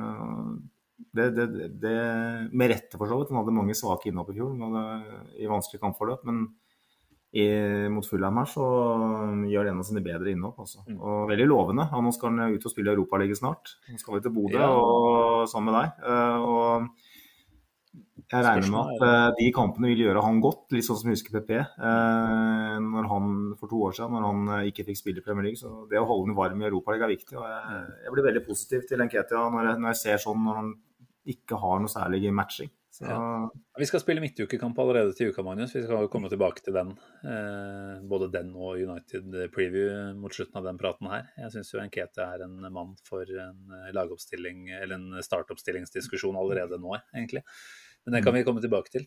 Det, det, det, med rette for så vidt. Han hadde mange svake innhopp i fjor i vanskelig kampforløp, men i, mot Fulham her så gjør det en av sine bedre innhopp. Altså. Og veldig lovende. Han skal han ut og spille Europaliga snart. Han skal vi til Bodø ja. og sammen med deg. Og jeg regner med at de kampene vil gjøre han godt, litt sånn som jeg husker P P, når han, for to år siden, når han ikke fikk spille i Premier League. Så det å holde den varm i Europaliga er viktig, og jeg, jeg blir veldig positiv til Nketiah når jeg, når jeg ser sånn, når han ikke har noe særlig matching. Så... Ja. Vi skal spille midtukekamp allerede til uka, Magnus. Vi skal komme tilbake til den, eh, både den og United Preview mot slutten av den praten her. Jeg synes jo Nketiah er en mann for en lagoppstilling, eller en startoppstillingsdiskusjon allerede nå, egentlig. Men det kan vi komme tilbake til.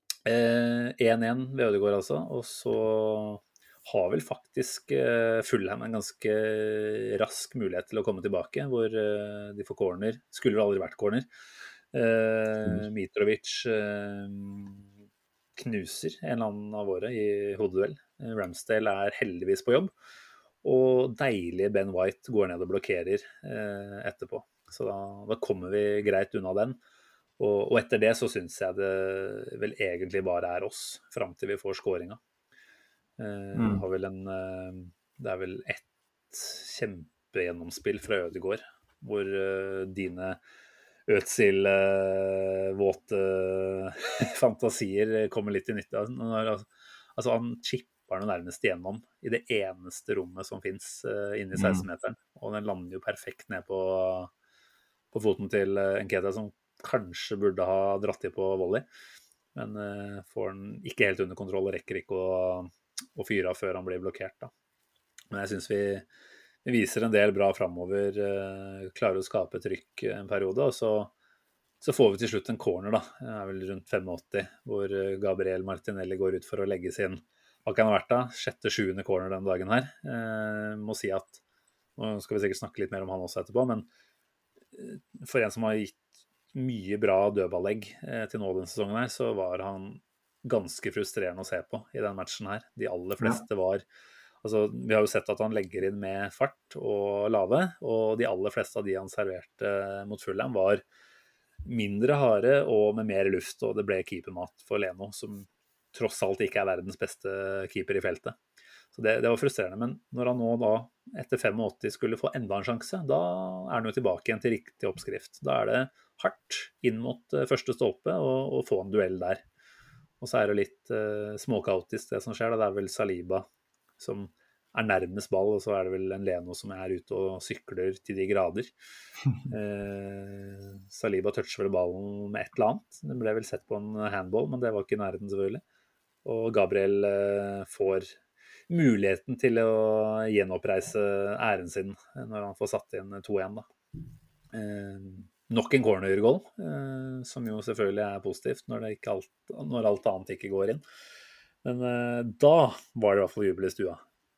én én ved Ødegaard altså, og så har vel faktisk eh, Fulham en ganske rask mulighet til å komme tilbake, hvor eh, de får corner, skulle det aldri vært corner. Eh, Mitrovic eh, knuser en eller annen av våre i hodeduell. Ramsdale er heldigvis på jobb, og deilige Ben White går ned og blokkerer eh, etterpå. Så da, da kommer vi greit unna den. Og, og etter det så synes jeg det vel egentlig bare er oss frem til vi får scoringa. Eh, mm. har vel en, eh, det er vel ett kjempegjennomspill fra Ødegaard, hvor eh, dine Øtsil eh, våte fantasier kommer litt i nytte. Altså han chipper noe nærmest igjennom i det eneste rommet som finnes eh, inne i seksten-meteren, og den lander jo perfekt ned på, på foten til eh, Nketiah, som kanskje burde ha dratt i på volley, men uh, får den ikke helt under kontroll og rekker ikke å, å fyre av før han blir blokkert da. Men jeg synes vi, vi viser en del bra fremover, uh, klarer å skape trykk en periode, og så, så får vi til slutt en corner da, det er vel rundt åttifem, hvor Gabriel Martinelli går ut for å legge sin, hva kan det ha vært da, sjette, sjuende corner den dagen her. Uh, må si at, nå skal vi sikkert snakke litt mer om han også etterpå, men for en som har gitt mye bra dødballegg eh, til nå denne sesongen her, så var han ganske frustrerende å se på i den matchen her. De aller fleste ja. var, altså vi har jo sett at han legger inn med fart og lave, og de aller fleste av de han serverte eh, mot Fulham var mindre harde og med mer luft, og det ble keepermat for Leno, som tross alt ikke er verdens beste keeper i feltet. Så det, det var frustrerende, men når han nå da etter åttifem skulle få enda en sjanse, da er han jo tilbake igjen til riktig oppskrift. Da er det hardt inn mot uh, første stolpe og, og få en duell der. Og så er det litt uh, småkaotisk det som skjer, da. Det er vel Saliba som er nærmest ball, og så er det vel en Leno som er ute og sykler til de grader. uh, Saliba toucher vel ballen med et eller annet. Det ble vel sett på en handball, men det var ikke nærheten selvfølgelig. Og Gabriel uh, får muligheten til å gjenoppreise æren sin når han får satt inn to en da. Eh, nok en cornergoal, eh, som jo selvfølgelig er positivt når, det ikke alt, når alt annet ikke går inn. Men eh, da var det i hvert fall jubel i stua.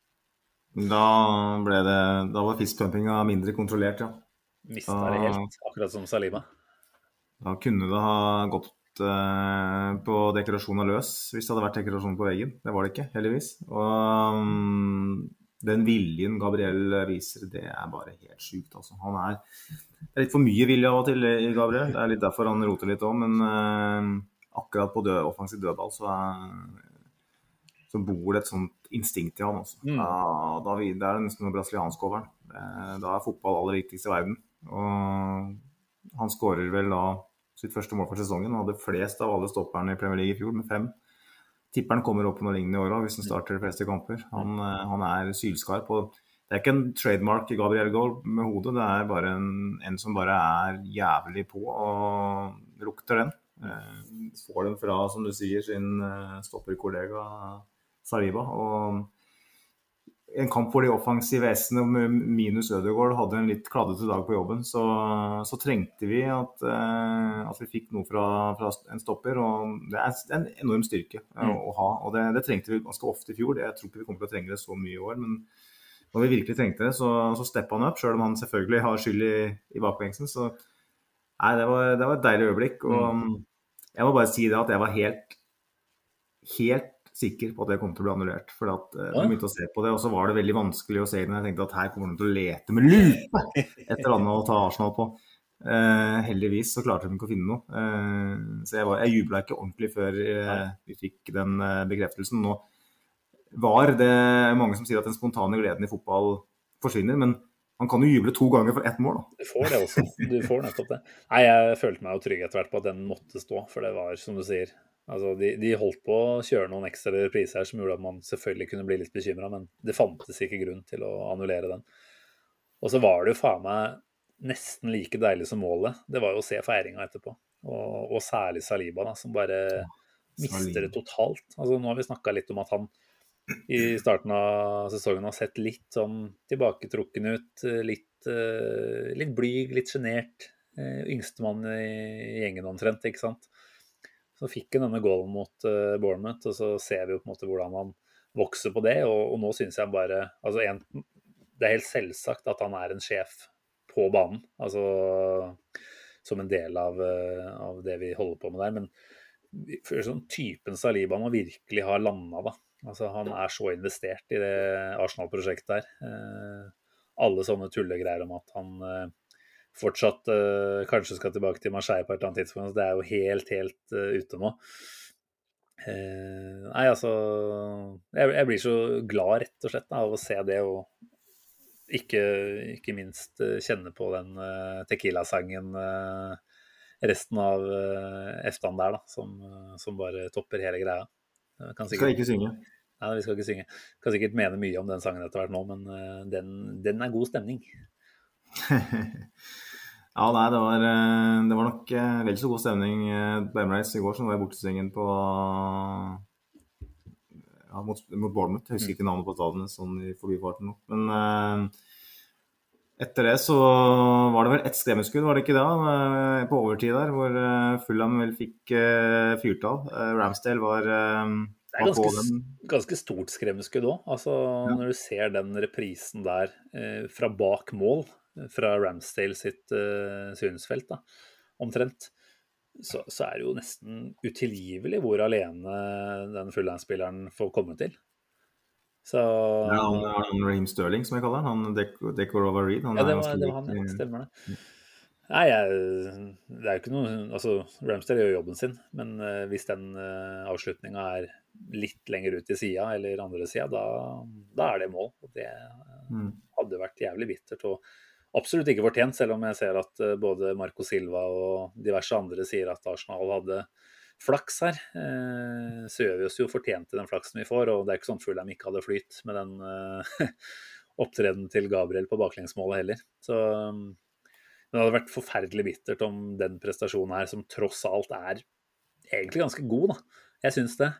Da ble det, da var fistpumpinga mindre kontrollert, ja. Mistet det helt, akkurat som Saliba. Da kunne det ha gått uh, på dekorasjon av løs, hvis det hadde vært dekorasjon på veggen. Det var det ikke, heldigvis. Og um, den viljen Gabriel viser, det er bare helt sykt, altså. Han er, det er litt for mye vilje av og til i Gabriel. Det er litt derfor han roter litt om, men uh, akkurat på død, offensiv dødball så, er, så bor det et sånt instinkt i han også. Mm. Da, da, det er nesten noe brasiliansk over han. Da er fotball aller viktigste i verden. Og han skårer vel da sitt første mål for sesongen. Han hadde flest av alle stopperne i Premier League i fjor med fem. Tipperen kommer opp på noe lignende i året hvis han starter de fleste kamper. Han, han er sylskarp. Og det er ikke en trademark i Gabriel Goal med hodet. Det er bare en, en som bare er jævlig på og lukter den. Får den fra, som du sier, sin stopperkollega Saliba. Og en kamp hvor de offensive S-ene minus Ødegaard hadde en litt kladdete dag på jobben, så, så trengte vi at, uh, at vi fikk noe fra, fra en stopper, og det er en enorm styrke uh, å ha, og det, det trengte vi ganske ofte i fjor. Jeg tror ikke vi kommer til å trenge det så mye i år, men når vi virkelig trengte det, så, så steppet han opp, selv om han selvfølgelig har skyld i, i bakbengsen, så nei, det var, det var et deilig øyeblikk, og um, jeg må bare si det at jeg var helt, helt sikker på at det kom til å bli annullert, for at uh, jeg begynte å se på det, og så var det veldig vanskelig å se når jeg tenkte at her kommer de til å lete med lupe etter annet å ta Arsenal på. Uh, heldigvis så klarte de ikke å finne noe. Uh, så jeg, var, jeg jublet ikke ordentlig før uh, vi fikk den uh, bekreftelsen. Nå var det mange som sier at den spontane gleden i fotball forsvinner, men man kan jo juble to ganger for ett mål. Da. Du får det også, du får nettopp det. Nei, jeg følte meg jo trygg etter hvert på at den måtte stå, for det var, som du sier, altså, de, de holdt på å kjøre noen ekstra repriser som gjorde at man selvfølgelig kunne bli litt bekymret, men det fantes ikke grunn til å annullere den. Og så var det jo faen meg nesten like deilig som målet. Det var jo å se feiringen etterpå. Og, og særlig Saliba, da, som bare ja, mister det totalt. Altså, nå har vi snakket litt om at han i starten av sesongen har sett litt sånn tilbaketrukken ut, litt, uh, litt blyg, litt genert. Uh, yngstemann i gjengen omtrent, ikke sant? Så fikk han denne goalen mot uh, Bournemouth, og så ser vi jo på en måte hvordan han vokser på det, og, og nå synes jeg bare, altså en, det er helt selvsagt at han er en sjef på banen, altså som en del av, uh, av det vi holder på med der, men for sånn typen Saliba må virkelig ha landet da, altså han er så investert i det Arsenal-prosjektet der, uh, alle sånne tullegreier om at han uh, fortsatt uh, kanskje skal tilbake til Marseille på et eller annet tidspunkt, det er jo helt, helt uh, ute nå. Uh, nei, altså, jeg, jeg blir så glad rett og slett da, av å se det, og ikke, ikke minst uh, kjenne på den uh, tequila-sangen uh, resten av uh, eftan der da, som, uh, som bare topper hele greia. Uh, kan sikkert... Skal ikke synge. Nei, vi skal ikke synge. Kan sikkert mene mye om den sangen etter hvert nå, men uh, den, den er god stemning. Ja, nei, det var, det var nok vel så god stemning på Emirates i går som var i bortesvingen på ja, mot, mot Bournemouth. Jeg husker ikke navnet på stadionet sånn i forbifarten nå. Men uh, etter det så var det vel et skremmeskudd, var det ikke da? På overtid der, hvor Fulham vel fikk uh, fyrtall. Uh, Ramsdale var... Uh, Det er ganske, ganske stort skremmeskudd også. Altså, ja. Når du ser den reprisen der eh, fra bak mål, fra Ramsdale sitt eh, synsfelt, da, omtrent, så, så er det jo nesten utilgivelig hvor alene den Fulham-spilleren får komme til. Så... Ja, han er Raheem Sterling, som jeg kaller han. Han Decor over Reed. Ja, det var, det var han, ja. Stemmer det. Nei, jeg, det er jo ikke noe, altså Ramsdale gjør jobben sin, men uh, hvis den uh, avslutningen er litt lenger ut i siden eller andre siden, da, da er det mål, og det uh, mm. hadde vært jævlig bittert, og absolutt ikke fortjent, selv om jeg ser at uh, både Marco Silva og diverse andre sier at Arsenal hadde flaks her, uh, så gjør vi oss jo fortjent til den flaksen vi får, og det er ikke sånn Fulham ikke hadde flyt med den uh, opptreden til Gabriel på baklengsmålet heller, så... Um, Men det hadde vært forferdelig bittert om den prestasjonen her, som tross alt er egentlig ganske god, da. Jeg synes det.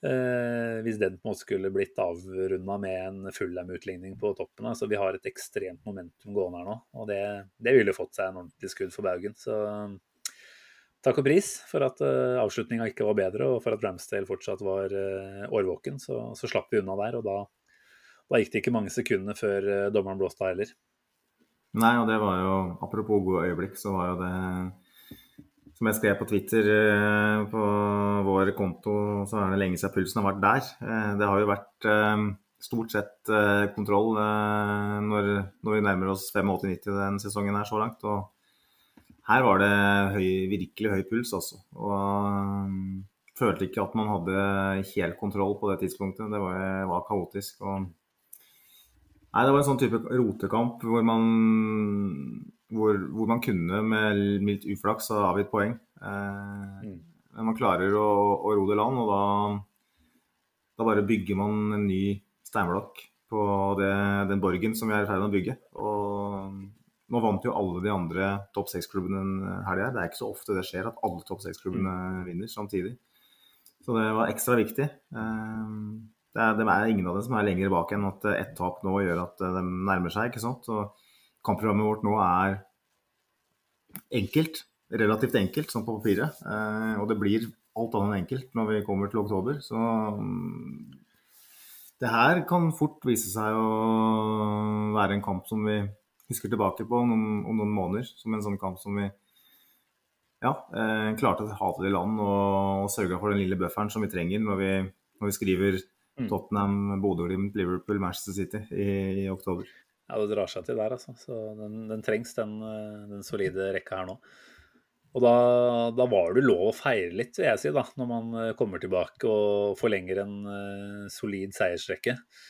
Eh, hvis den på en måte skulle blitt avrundet med en Fulham-utligning på toppen. Altså, vi har et ekstremt momentum gående her nå, og det, det ville fått seg en ordentlig skudd for baugen. Så takk og pris for at uh, avslutningen ikke var bedre, og for at Ramsdale fortsatt var uh, årvåken, så, så slapp vi unna der, og da, da gikk det ikke mange sekundene før uh, dommeren blåste heller. Nei, og det var jo, apropos gode øyeblikk, så var jo det som jeg skrev på Twitter eh, på vår konto, så er det lenge siden pulsen har vært der. Eh, det har jo vært eh, stort sett eh, kontroll eh, når, når vi nærmer oss åttifem nitti den sesongen her så langt. Og her var det høy, virkelig høy puls også. Og um, følte ikke at man hadde helt kontroll på det tidspunktet. Det var, var kaotisk. Og nei, det var en sånn type rotekamp hvor man... Hvor, hvor man kunne med mildt uflaks ha avgitt poeng. Eh, mm. Men man klarer å, å ro det land, og da, da bare bygger man en ny steinblokk på det, den borgen som vi er i ferd med å bygge. Og nå vant jo alle de andre topp seks-klubbene her det er. Det er ikke så ofte det skjer at alle topp seks-klubbene mm. vinner samtidig. Så det var ekstra viktig. Eh, det, er, det er ingen av dem som er lenger bak enn at ett tap nå gjør at de nærmer seg, ikke sant? Så kampprogrammet vårt nå er enkelt, relativt enkelt, sånn på papiret. Eh, og det blir alt annet enkelt når vi kommer til oktober. Så um, det her kan fort vise seg å være en kamp som vi husker tilbake på noen, om noen måneder. Som en sånn kamp som vi ja, eh, klarte å ha det i land og, og sørge for den lille bufferen som vi trenger når vi, når vi skriver mm. Tottenham, Bodø Glimt, Liverpool, Manchester City i, i oktober. Ja, det drar seg til der, altså. Så den, den trengs, den, den solide rekka her nå. Og da, da var det lov å feire litt, vil jeg si, da, når man kommer tilbake og forlenger en uh, solid seiersrekke.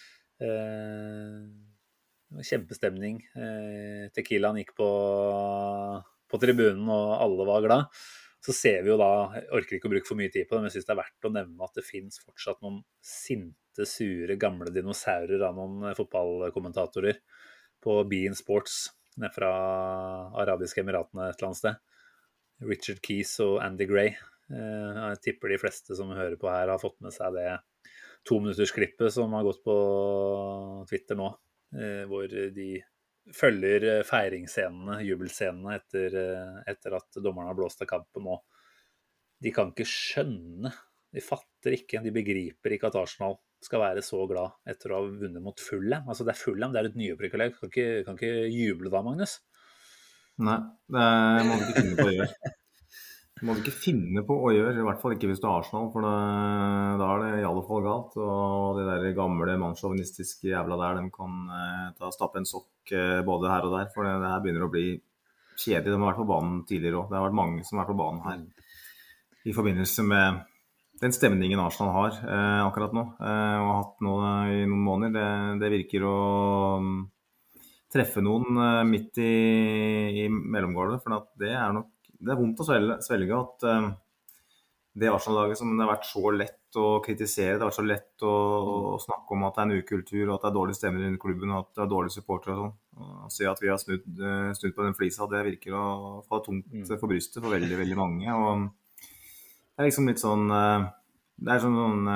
Uh, kjempestemning. Uh, Tequilaen gikk på, på tribunen, og alle var glad. Så ser vi jo da, jeg orker ikke å bruke for mye tid på det, men jeg synes det er verdt å nevne at det finnes fortsatt noen sinte, sure, gamle dinosaurer av noen fotballkommentatorer på beIN Sports ned fra Arabiske Emiratene et eller annet sted. Richard Keys og Andy Gray. Jeg tipper de fleste som hører på her har fått med seg det to minutters klippet som har gått på Twitter nå, hvor de følger feiringsscenene, jubelscenene etter, etter at dommerne har blåst av kampen nå. De kan ikke skjønne, de fatter ikke, de begriper ikke at Arsenal skal være så glad etter å ha vunnet mot Fulham. Altså det er Fulham, det er et nyopprykket lag. Kan ikke, kan ikke juble da, Magnus? Nei, det må du ikke finne på å gjøre. Det må du ikke finne på å gjøre, i hvert fall ikke hvis du er Arsenal, for da, da er det i alle fall galt. Og de der gamle mannssjåvinistiske jævla der, de kan eh, ta stappe en sokk eh, både her og der, for det, det her begynner å bli kjedelig. De har vært på banen tidligere også. Det har vært mange som har vært på banen her i forbindelse med den stemningen Arsenal har eh, akkurat nå, eh, og har hatt nå i noen måneder. Det, det virker å um, treffe noen eh, midt i, i mellomgårdet, for at det er nok det er vondt å svelge, svelge at um, det Arsenal-laget som det har vært så lett å kritisere, det har vært så lett å, å snakke om at det er en ukultur, og at det er dårlig stemning i klubben, og at det er dårlige supportere og sånn. Og si at vi har snudd, snudd på den flisa, det virker å få tungt for brystet for veldig, veldig mange. Og det er liksom litt sånn, det er sånn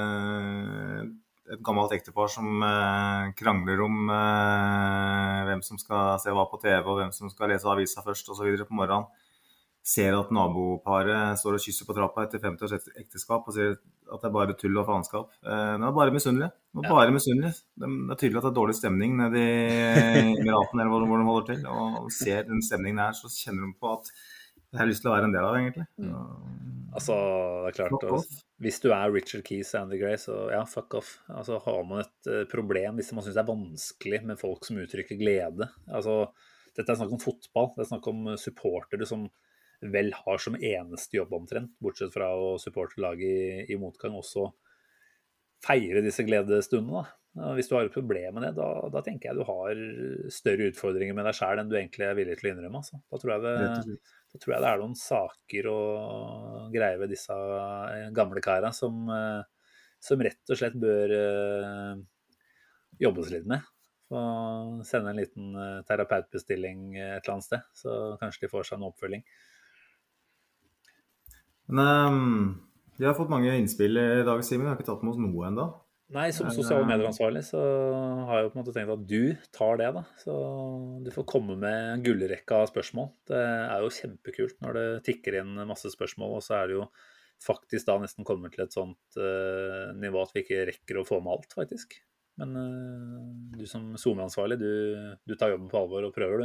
et gammelt ektepar som krangler om hvem som skal se hva på T V, og hvem som skal lese avisa først, og så videre på morgenen. Ser at naboparet står og kysser på trappa etter femti års ekteskap og sier at det er bare tull og faenskap. Eh, det er bare misunnelige. Det er bare misunnelige. Det er tydelig at det er dårlig stemning nede i Emiraten eller hvor de holder til. Og ser den stemningen der, så kjenner de på at jeg har lyst til å være en del av det, egentlig. Mm. Altså, det er klart, og, hvis du er Richard Keys og Andy Gray, så ja, fuck off. Altså, har man et uh, problem hvis man synes det er vanskelig med folk som uttrykker glede. Altså, dette er snakk om fotball, det er snakk om supportere som vel har som eneste jobb omtrent, bortsett fra å supporte laget i, i motgang, også feire disse gledestundene. Da. Hvis du har et problem med det, da, da tenker jeg du har større utfordringer med deg selv enn du egentlig er villig til å innrømme. Altså. Da, tror jeg det, da tror jeg det er noen saker og greier ved disse gamle karene som, som rett og slett bør uh, jobbes litt med. Og sende en liten terapeutbestilling et eller annet sted, så kanskje de får seg en oppfølging. Men um, Vi har fått mange innspill I dag, Simen. Vi har ikke tatt med oss noe enda. Nei, som sosiale medieransvarlig så har jeg jo på en måte tenkt at du tar det da. Så du får komme med en gullrekka av spørsmål. Det er jo kjempekult når det tikker inn masse spørsmål, og så er det jo faktisk da nesten kommet til et sånt uh, nivå at vi ikke rekker å få med alt, faktisk. Men uh, du som SoMe-ansvarlig, du, du tar jobben på alvor og prøver,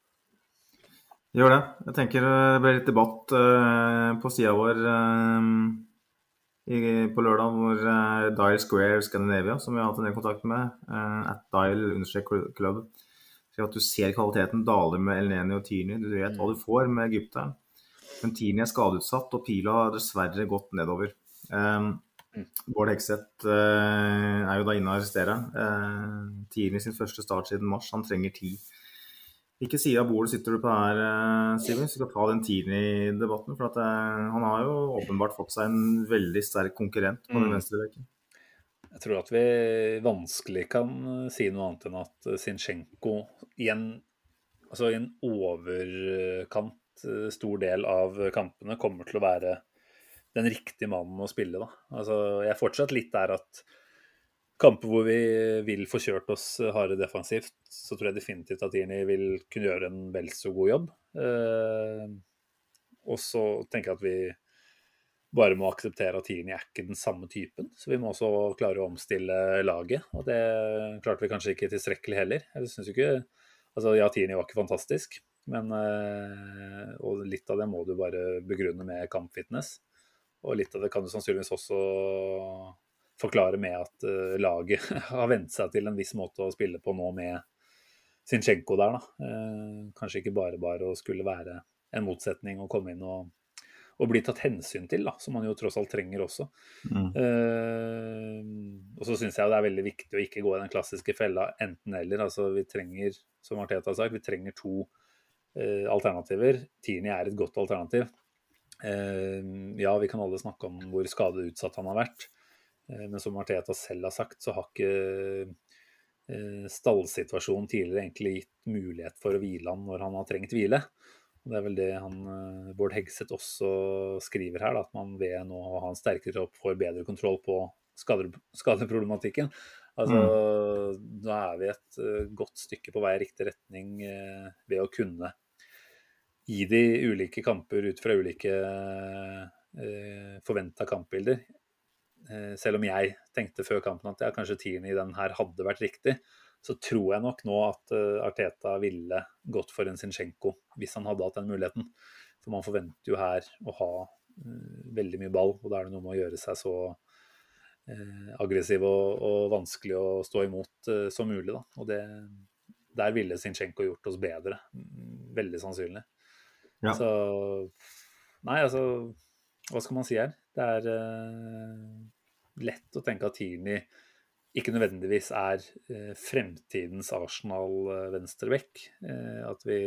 du. Gjør det. Jeg tenker det ble litt debatt uh, på siden vår uh, I, på lørdag, hvor uh, Dial Square Scandinavia, som vi har hatt en del kontakt med, uh, at Dial-Club, sier at du ser kvaliteten daler med Elneny og Tierney. Du vet hva du får med Egypteren. Men Tierney er skadeutsatt, og Pila har dessverre gått nedover. Um, Bård Hegseth uh, er jo da inne og arresterer. Uh, Tierney sin første start siden mars, han trenger ti. Ikke siden av bordet sitter du på her, uh, Steven, så du kan ta den Tierney-debatten, for at, uh, han har jo åpenbart fått seg en veldig sterk konkurrent på den venstre vekken. Jeg tror at vi vanskelig kan si noe annet enn at Zinchenko i en, altså i en overkant stor del av kampene kommer til å være den riktige mannen å spille da. Altså, jeg er fortsatt litt der at kamper hvor vi vil få kjørt oss harde defensivt, så tror jeg definitivt at Tierney vil kunne gjøre en vel så god jobb. Eh, og så tenker jeg at vi bare må akseptere at Tierney er ikke den samme typen, så vi må også klare å omstille laget, og det klarte vi kanskje ikke tilstrekkelig heller. Jeg synes jo ikke, altså ja, Tierney var ikke fantastisk, men eh, og litt av det må du bare begrunne med kampfitness, og litt av det kan du sannsynligvis også forklare med at uh, laget har vendt seg til en viss måte å spille på nå med Zinchenko der da. Uh, kanskje ikke bare bare å skulle være en motsetning å komme inn og, og bli tatt hensyn til da, som man jo tross alt trenger også. Mm. Uh, og så synes jeg det er veldig viktig å ikke gå i den klassiske fella enten eller. Altså vi trenger, som Arteta har sagt, vi trenger to uh, alternativer. Tierney er et godt alternativ. Uh, ja, vi kan alle snakke om hvor skadeutsatt han har vært. Men som Arteta selv har sagt, så har ikke stallsituasjonen tidligere egentlig gitt mulighet for å hvile han når han har trengt hvile. Og det er vel det han, Bård Hegseth også skriver her, da, at man ved nå å ha en sterkere opp får bedre kontroll på skader, skadeproblematikken. Altså, mm. Da er vi et godt stykke på vei i riktig retning ved å kunne gi de ulike kamper ut fra ulike forventet kampbilder. Selv om jeg tenkte før kampen at ja, kanskje Tierney i den her hadde vært riktig, så tror jeg nok nå at Arteta ville gått for en Zinchenko hvis han hadde hatt den muligheten. For man forventer jo her å ha uh, veldig mye ball, og da er det noe med å gjøre seg så uh, aggressiv og, og vanskelig å stå imot uh, som mulig. Da. Og det, der ville Zinchenko gjort oss bedre, veldig sannsynlig. Ja. Så, nei altså, hva skal man si her? Det er uh, lett å tenke at Tierney ikke nødvendigvis er uh, fremtidens Arsenal-venstrebekk. Uh, at vi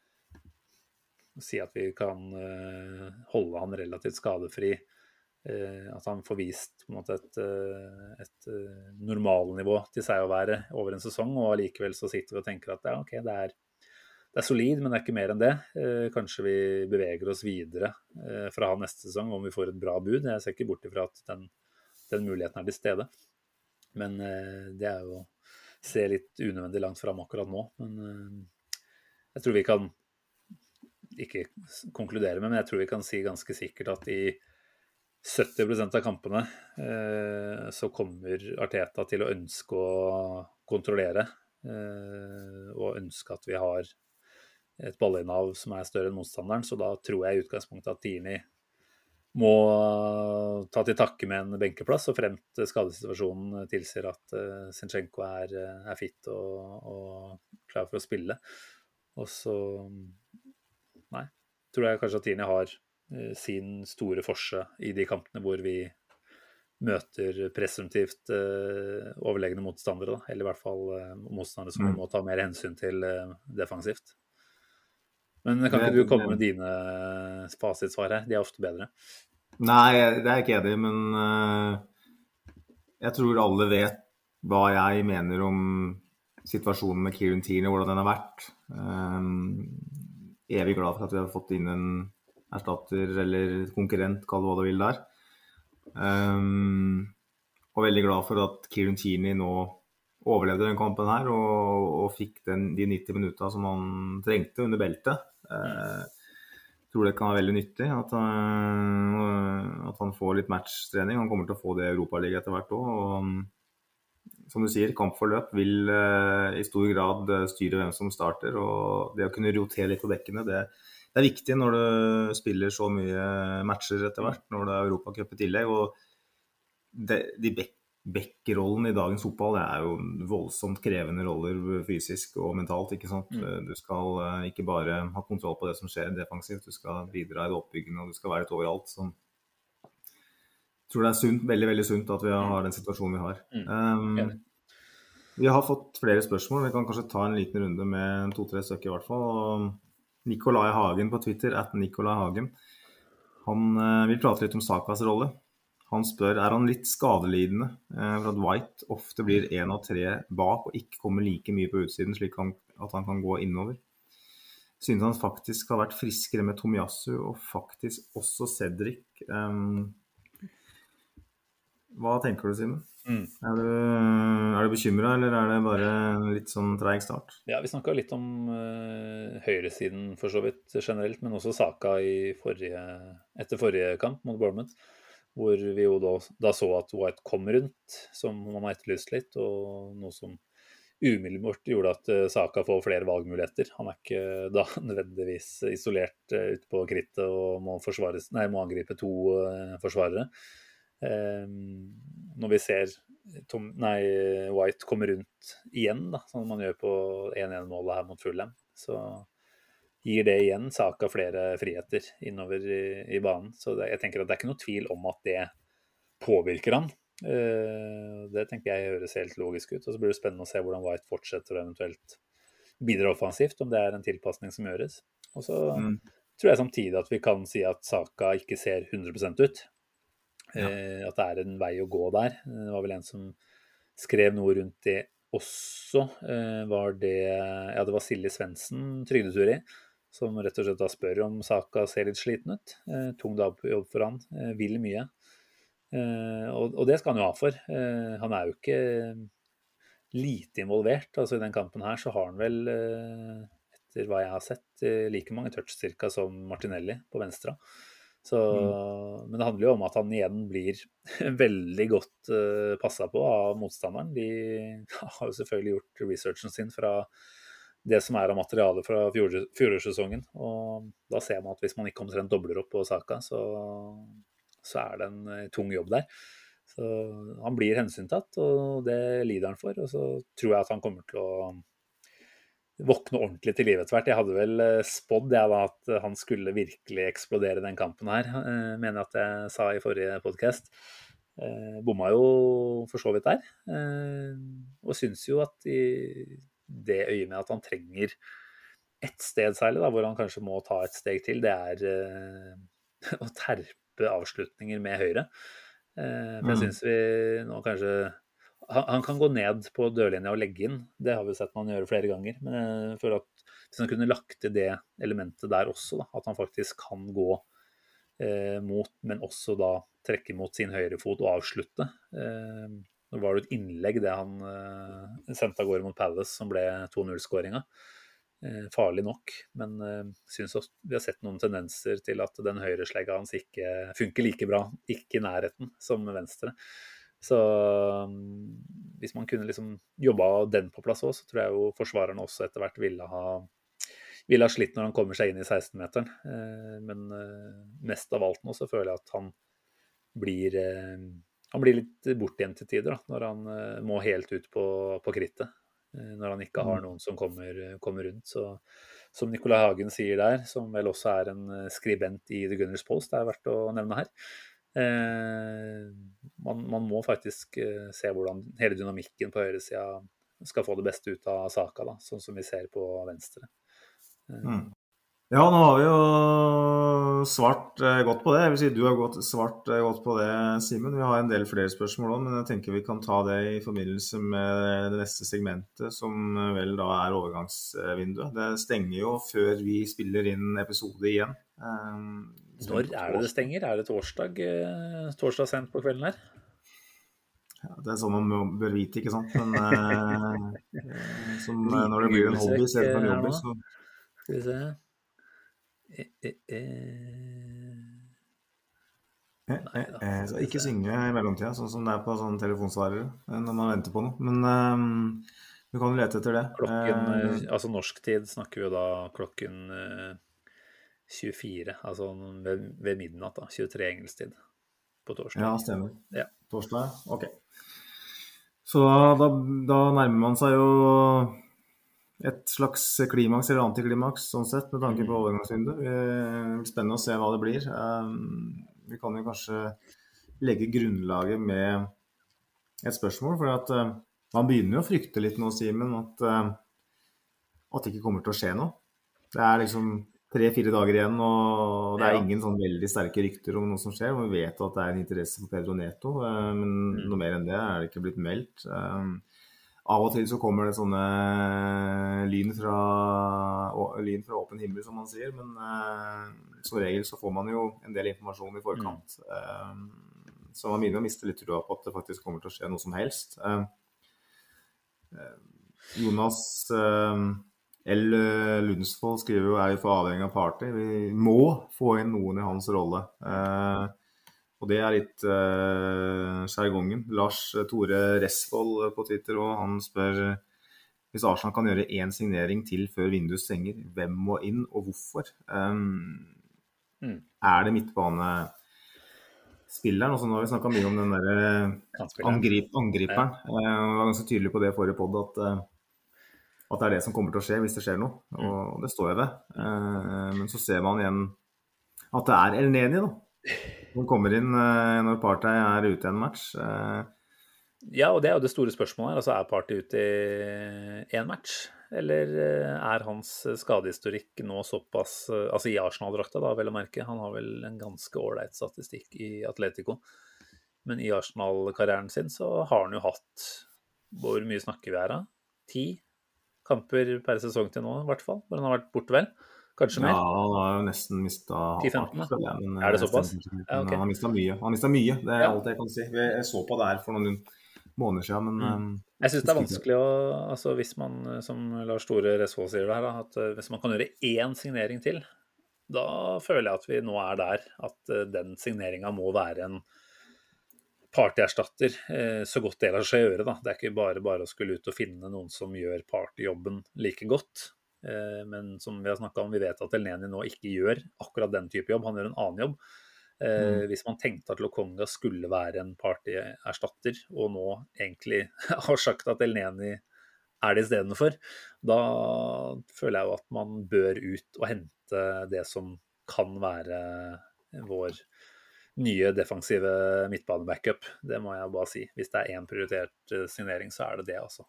sier at vi kan uh, holde han relativt skadefri. Uh, at han får vist på en måte et, uh, et uh, normalnivå til seg å være over en sesong, og allikevel så sitter vi og tenker at ja, ok, det er Det er solid, men det er ikke mer enn det. Eh, kanskje vi beveger oss videre eh, fra han neste sesong om vi får et bra bud. Jeg ser ikke bort ifra at den, den muligheten er til stede. Men eh, det er jo å se litt unødvendig langt fram akkurat nå. Men eh, jeg tror vi kan ikke konkludere med, men jeg tror vi kan si ganske sikkert at i sytti prosent av kampene eh, så kommer Arteta til å ønske å kontrollere eh, og ønske at vi har et ballinnehav som er større enn motstanderen, så da tror jeg i utgangspunktet at Tierney må ta til takke med en benkeplass, og fremt skadesituasjonen tilsier at uh, Zinchenko er, er fit og, og klar for å spille. Og så, nei, tror jeg kanskje at Tierney har uh, sin store forse i de kampene hvor vi møter presumptivt uh, overlegne motstandere, da. Eller i hvert fall uh, motstandere som mm. vi må ta mer hensyn til uh, defensivt. Men kan ikke du komme med dine fasitsvar her? De er ofte bedre. Nei, det er ikke enig, men uh, jeg tror alle vet hva jeg mener om situasjonen med Kieran Tierney, hvordan den har vært. Um, evig glad for at vi har fått inn en erstatter eller konkurrent, kall det hva du vil der. Um, og veldig glad for at Kieran Tierney nå overlevde den kampen her, og, og fikk den, de nitti minutter som han trengte under beltet. Uh, jeg tror det kan være veldig nyttig at, uh, at han får litt matchtrening. Han kommer til å få det i Europaliga etter hvert også, og som du sier, kampforløp vil uh, i stor grad styre hvem som starter, og det å kunne rotere litt på bekkene, det, det er viktig når du spiller så mye matcher etter hvert, når det er Europacup i tillegg, og det, de bek bekkerollen i dagens fotball, det er jo voldsomt krevende roller fysisk og mentalt, ikke sant? Mm. Du skal uh, ikke bare ha kontroll på det som skjer defensivt, du skal bidra i det oppbyggende, og du skal være litt overalt, som jeg tror det er sunt, veldig, veldig sunt at vi har den situasjonen vi har. Um, vi har fått flere spørsmål, vi kan kanskje ta en liten runde med to-tre stykker i hvert fall. Og Nikolai Hagen på Twitter, at Nikolai Hagen, han uh, vil prate litt om Sakas rolle. Han spør, er han litt skadelidende uh, for at White ofte blir en av tre bak og ikke kommer like mye på utsiden, slik han, at han kan gå innover? Synes han faktisk har vært friskere med Tomiyasu og faktisk også Cedric. Um, Hva tenker du, Simen? Mm. Er, du, er du bekymret, eller er det bare litt sånn treg start? Ja, vi snakket litt om uh, høyresiden for så vidt generelt, men også Saka i forrige, etter forrige kamp mot Bournemouth, hvor vi jo da, da så at White kom rundt, som man har etterlyst litt, og noe som umiddelbart gjorde at uh, Saka får flere valgmuligheter. Han er ikke da nødvendigvis isolert uh, ute på krittet og må, forsvares, nei, må angripe to uh, forsvarere. Um, når vi ser Tom, nei, White komme rundt igjen, da, som man gjør på en en-målet her mot Fulham, så gir det igjen Saka flere friheter innover i, i banen. Så det, jeg tenker at det er ikke noe tvil om at det påvirker han. Uh, det tenker jeg høres helt logisk ut. Og så blir det spennende å se hvordan White fortsetter og eventuelt bidrar offensivt, om det er en tilpasning som gjøres. Og så mm. tror jeg samtidig at vi kan si at Saka ikke ser hundre prosent ut. Ja. Eh, at det er en vei å gå der. Det var vel en som skrev noe rundt det også. Eh, var det, ja, det var Silje Svendsen, trygdeturi, som rett og slett da spør om Saka ser litt sliten ut. Eh, tung dag på jobb for han, eh, vil mye. Eh, og, og det skal han jo ha for. Eh, han er jo ikke lite involvert. Altså i den kampen her så har han vel, eh, etter hva jeg har sett, eh, like mange touch cirka som Martinelli på venstre. Så, mm. Men det handler jo om at han igjen blir veldig godt uh, passet på av motstanderen. De har jo selvfølgelig gjort researchen sin fra det som er av materiale fra fjorårssesongen. Og da ser man at hvis man ikke omtrent dobler opp på Saka, så, så er det en uh, tung jobb der. Så han blir hensyntatt, og det lider han for. Og så tror jeg at han kommer til å våkne ordentlig til livet hvert. Jeg hadde vel spådd jeg da, at han skulle virkelig eksplodere den kampen her, eh, mener jeg at jeg sa i forrige podcast. Eh, bomma jo for så vidt der, eh, og synes jo at i det øyet med at han trenger et sted særlig, da, hvor han kanskje må ta et steg til, det er eh, å terpe avslutninger med høyre. Eh, for jeg synes vi nå kanskje Han, han kan gå ned på dørlinja og legge inn, det har vi sett man gjøre flere ganger, men jeg føler at hvis han kunne lagt til det elementet der også, da, at han faktisk kan gå eh, mot, men også da trekke mot sin høyre fot og avslutte. Eh, nå var det et innlegg det han eh, sendte av gårde mot Palace som ble to null-skåringa. Eh, farlig nok, men eh, synes også vi har sett noen tendenser til at den høyre slegga hans ikke funker like bra, ikke i nærheten som venstre. Så hvis man kunne liksom jobba den på plass også, så tror jeg jo forsvarerne også etter hvert ville ha, ville ha slitt når han kommer seg inn i seksten-meteren. Men mest av alt nå så føler jeg at han blir, han blir litt bort igjen til tider, da, når han må helt ut på, på krittet. Når han ikke har noen som kommer, kommer rundt. Så som Nikolai Hagen sier der, som vel også er en skribent i The Gunners Post, det er verdt å nevne her. Eh, man, man må faktisk eh, se hvordan hele dynamikken på høyresiden skal få det beste ut av Saka, da, sånn som vi ser på venstre. Eh. Mm. Ja, nå har vi jo svart eh, godt på det. Jeg vil si du har gått, svart eh, godt på det, Simen. Vi har en del flere spørsmål om, men jeg tenker vi kan ta det i forbindelse med det neste segmentet, som vel da er overgangsvinduet. Det stenger jo før vi spiller inn episode igjen. Eh, Når er det det stenger? Er det torsdag, torsdag sent på kvelden her? Ja, det er sånn man bør vite, ikke sant? Men eh, som, når det blir en hobby, så er det en hobby, så... Skal vi se... Eh, eh, eh. Eh, eh, eh, så ikke synge i mellomtida, sånn som det er på sånne telefonsvarere, når man venter på noe. Men eh, vi kan jo lete etter det. Klokken, Eh, altså norsk tid snakker vi jo da klokken eh, tjuefire, altså ved, ved midnatt da, tjuetre engelsk tid på torsdag. Ja, stemmer. Ja. Torsdag, ok. Så da, da nærmer man seg jo et slags klimaks eller antiklimaks, sånn sett, med tanke på overgangsvinduet. Det blir spennende å se hva det blir. Um, vi kan jo kanskje legge grunnlaget med et spørsmål, for at uh, man begynner jo å frykte litt nå, Simen, at, uh, at det ikke kommer til å skje noe. Det er liksom tre-fire dager igjen, og det er ingen sånn veldig sterke rykter om noe som skjer. Vi vet at det er en interesse for Pedro Neto, men mm. noe mer enn det er det ikke blitt meldt. Um, av og til så kommer det sånne lyn fra, lyn fra åpen himmel, som man sier, men uh, som regel så får man jo en del informasjon i forkant. Mm. Um, så man begynner å miste litt trua på at det faktisk kommer til å skje noe som helst. Um, uh, Jonas... Um, L. Lundsvold skriver jo er jo for avhengig av party. Vi må få inn noen i hans rolle. Eh, og det er litt eh, skjærgongen. Lars Tore Resvold på Twitter, og han spør hvis Arsenal kan gjøre en signering til før vinduet stenger, hvem må inn og hvorfor? Um, mm. Er det midtbanespilleren? Også nå har vi snakket mye om den der angrip, angriperen. Ja. Jeg var ganske tydelig på det forrige podd at at det er det som kommer til å skje hvis det skjer noe, og det står jeg ved. Men så ser man igjen at det er El Neni da, som kommer inn når Partey er ute i en match. Ja, og det er jo det store spørsmålet her, altså er Partey ute i en match, eller er hans skadehistorikk nå såpass, altså i Arsenal-drakta da, vel å merke, han har vel en ganske ålreit statistikk i Atletico, men i Arsenal-karrieren sin så har han jo hatt, hvor mye snakker vi her da? ti kamper per sesong til nå, i hvert fall, hvor han har vært borte vel. Kanskje mer? Ja, han har jo nesten mistet ti femten, er det såpass? Ja, okay. Han har mistet mye. Han har mistet mye, det er ja. alt jeg kan si. Jeg så på det her for noen måneder siden, men... Mm. Jeg synes det er vanskelig å, altså hvis man, som Lars Tore Resvold sier det her, da, at hvis man kan gjøre én signering til, da føler jeg at vi nå er der, at den signeringen må være en partierstatter, så godt det lar seg gjøre da. Det er ikke bare bare å skulle ut og finne noen som gjør partyjobben like godt, men som vi har snakket om, vi vet at El Neni nå ikke gjør akkurat den type jobb, han gjør en annen jobb. Mm. Hvis man tenkte at Lokonga skulle være en partierstatter, og nå egentlig har sagt at El Neni er det i stedet for, da føler jeg jo at man bør ut og hente det som kan være vår nye defensive midtbane-backup, det må jeg bare si. Hvis det er en prioritert signering, så er det det, altså.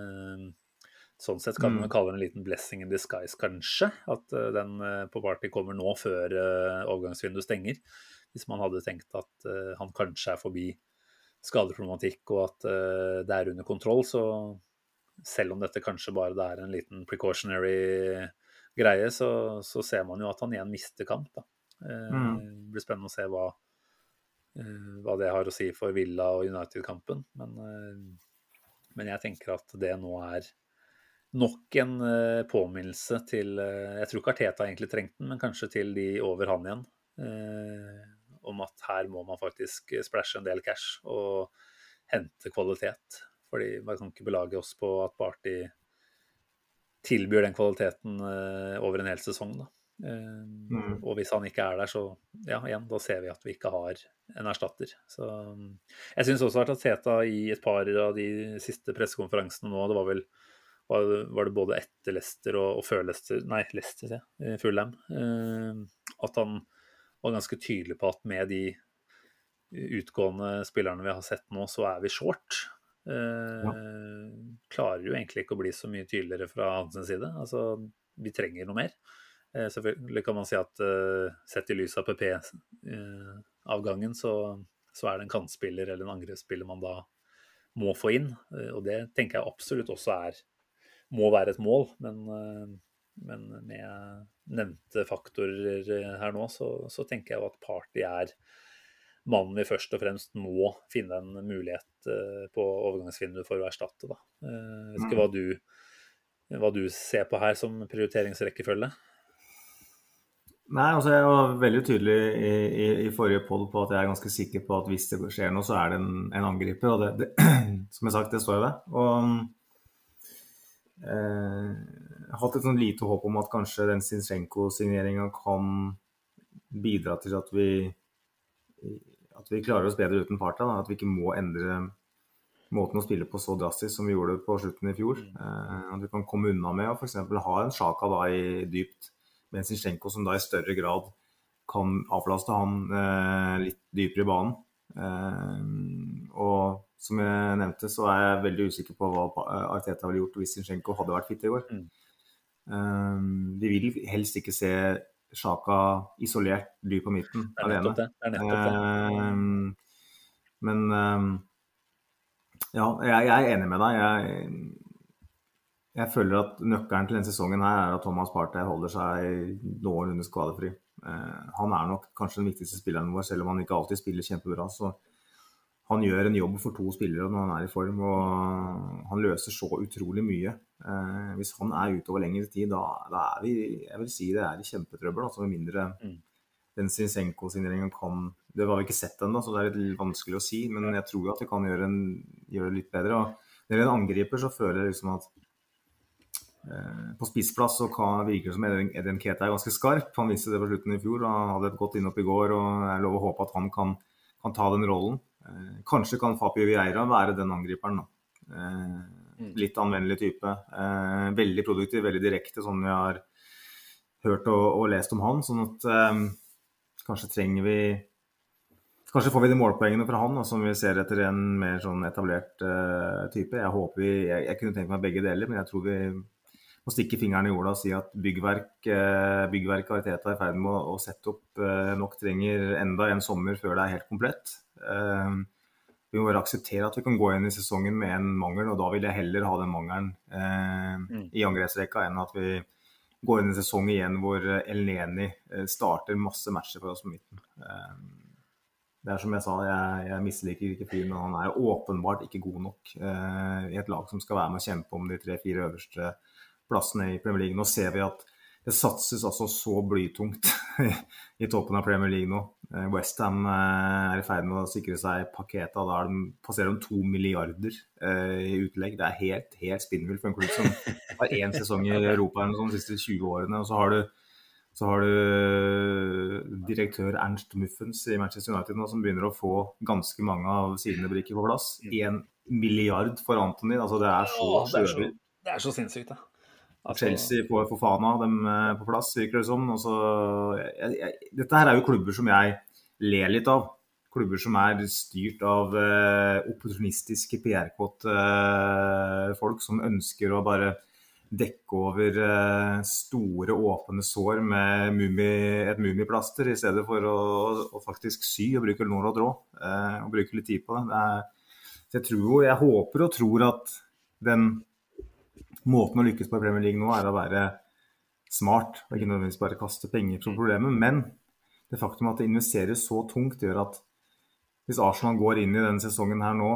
Sånn sett kan man kalle det en liten blessing in disguise, kanskje, at den på Partey kommer nå før overgangsvinduet stenger. Hvis man hadde tenkt at han kanskje er forbi skadeproblematikk, og at det er under kontroll, så selv om dette kanskje bare det er en liten precautionary greie, så, så ser man jo at han igjen mister kamp, da. Mm. Det blir spennende å se hva hva det har å si for Villa og United-kampen, men, men jeg tenker at det nå er nok en påminnelse til, jeg tror ikke Arteta egentlig trengte den, men kanskje til de over han igjen, eh, om at her må man faktisk splashe en del cash og hente kvalitet, fordi man kan ikke belage oss på at Partey tilbyr den kvaliteten eh, over en hel sesong da. Mm. Og hvis han ikke er der, så ja, igjen, da ser vi at vi ikke har en erstatter. Så jeg synes også at Arteta i et par av de siste pressekonferansene nå, det var vel var, var det både etter Leicester og, og før Leicester, nei, Leicester, ja, Fulham, eh, at han var ganske tydelig på at med de utgående spillerne vi har sett nå, så er vi short. Eh, ja. Klarer jo egentlig ikke å bli så mye tydeligere fra hans side. Altså, vi trenger noe mer. Selvfølgelig kan man si at uh, sett i lys av P P-avgangen, uh, så, så er det en kantspiller eller en angrepsspiller man da må få inn, uh, og det tenker jeg absolutt også er, må være et mål, men uh, men med nevnte faktorer her nå, så, så tenker jeg jo at Partey er mannen vi først og fremst må finne en mulighet på overgangsvinduet for å erstatte. Da. Jeg vet ikke hva du, hva du ser på her som prioriteringsrekkefølge? Nei, altså jeg var veldig tydelig i, i, i forrige podd på at jeg er ganske sikker på at hvis det skjer noe, så er det en, en angriper, og det, det, som jeg sagt, det står jeg ved. Og eh, jeg har hatt et sånn lite håp om at kanskje den Zinchenko-signeringen kan bidra til at vi, at vi klarer oss bedre uten Partey, da, at vi ikke må endre måten å spille på så drastisk som vi gjorde på slutten i fjor. Eh, at vi kan komme unna med å for eksempel ha en Xhaka da i dypt, med Zinchenko som da i større grad kan avlaste han eh, litt dypere i banen. Eh, og som jeg nevnte, så er jeg veldig usikker på hva Arteta ville gjort hvis Zinchenko hadde vært fit i går. Mm. Eh, vi vil helst ikke se Xhaka isolert dyp på midten det er alene. Det. Det er nettopp det. Eh, men eh, ja, jeg, jeg er enig med deg. Jeg Jeg føler at nøkkelen til denne sesongen her er at Thomas Partey holder seg noenlunde skadefri. Eh, han er nok kanskje den viktigste spilleren vår, selv om han ikke alltid spiller kjempebra. Så han gjør en jobb for to spillere når han er i form, og han løser så utrolig mye. Eh, hvis han er ute over lengre tid, da, da er vi, jeg vil si det er i kjempetrøbbel, altså med mindre mm. den Zinchenko-signeringen kan, det var vi ikke sett ennå, så det er litt vanskelig å si, men jeg tror at det kan gjøre, en, gjøre det litt bedre. Og når det er en angriper, så føler jeg liksom at på spissplass så kan, virker det som Eden Keita er ganske skarp. Han viste det på slutten i fjor, og han hadde et godt innopp i går, og jeg lover å håpe at han kan, kan ta den rollen. Eh, kanskje kan Fabio Vieira være den angriperen da. Eh, litt anvendelig type. Eh, veldig produktiv, veldig direkte, sånn vi har hørt og, og lest om han. Sånn at eh, kanskje trenger vi Kanskje får vi de målpoengene fra han, som vi ser etter en mer sånn etablert uh, type. Jeg håper vi, jeg, jeg kunne tenkt meg begge deler, men jeg tror vi må stikke fingeren i jorda og si at byggverk, uh, byggverk Arteta er i ferd med å, å sette opp uh, nok trenger enda en sommer før det er helt komplett. Uh, vi må bare akseptere at vi kan gå inn i sesongen med en mangel, og da vil jeg heller ha den mangelen uh, mm. i angrepsrekka enn at vi går inn i sesongen igjen hvor El Neni uh, starter masse matcher for oss på midten. Uh, Det er som jeg sa, jeg, jeg misliker ikke fyren, og han er åpenbart ikke god nok eh, i et lag som skal være med å kjempe om de tre-fire øverste plassene i Premier League. Nå ser vi at det satses altså så blytungt i toppen av Premier League nå. Eh, West Ham eh, er i ferd med å sikre seg paketa, da er de, passerer de to milliarder eh, i utlegg. Det er helt, helt spinnvilt for en klubb som har en sesong i Europa de siste tjue årene, og så har du Så har du direktør Ernst Muffens i Manchester United nå, som begynner å få ganske mange av sine brikker på plass. En milliard for Anthony, altså det er så Åh, det, er så det er så sinnssykt da. Altså, Chelsea får for faen av dem på plass, virker det som. Altså, jeg, jeg, dette her er jo klubber som jeg ler litt av. Klubber som er styrt av eh, opportunistiske P R-kåte eh, folk som ønsker å bare dekke over uh, store åpne sår med mumi, et mumiplaster i stedet for å, å faktisk sy og bruke nål og tråd uh, og bruke litt tid på det. det er, jeg, tror, jeg håper og tror at den måten å lykkes på i Premier League nå er å være smart og ikke nødvendigvis bare kaste penger på problemet, men det faktum at det investeres så tungt gjør at hvis Arsenal går inn i denne sesongen her nå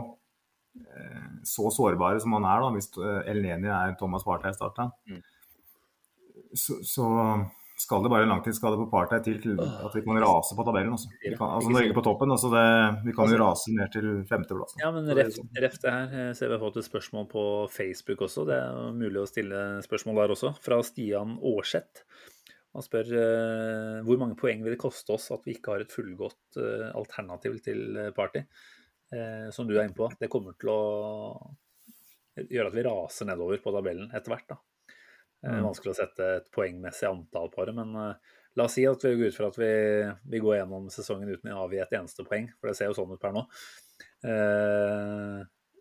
så sårbare som han er da, hvis El Neni er Thomas Partey startet, mm. så, så skal det bare en langtidsskade på Partey til, til at vi kan rase på tabellen. Altså. Vi kan, altså Norge på toppen, altså det, vi kan jo rase ned til femteplass. Ja, men reft, reft det her, jeg ser vi har fått et spørsmål på Facebook også, det er mulig å stille spørsmål der også, fra Stian Aarseth. Han spør uh, hvor mange poeng vil det koste oss at vi ikke har et fullgodt uh, alternativ til Partey? Eh, som du er inne på, det kommer til å gjøre at vi raser nedover på tabellen etter hvert da. Det er vanskelig å sette et poengmessig antall på det, men uh, la oss si at vi går ut fra at vi, vi går gjennom sesongen uten å avgi et eneste poeng, for det ser jo sånn ut per nå. Uh,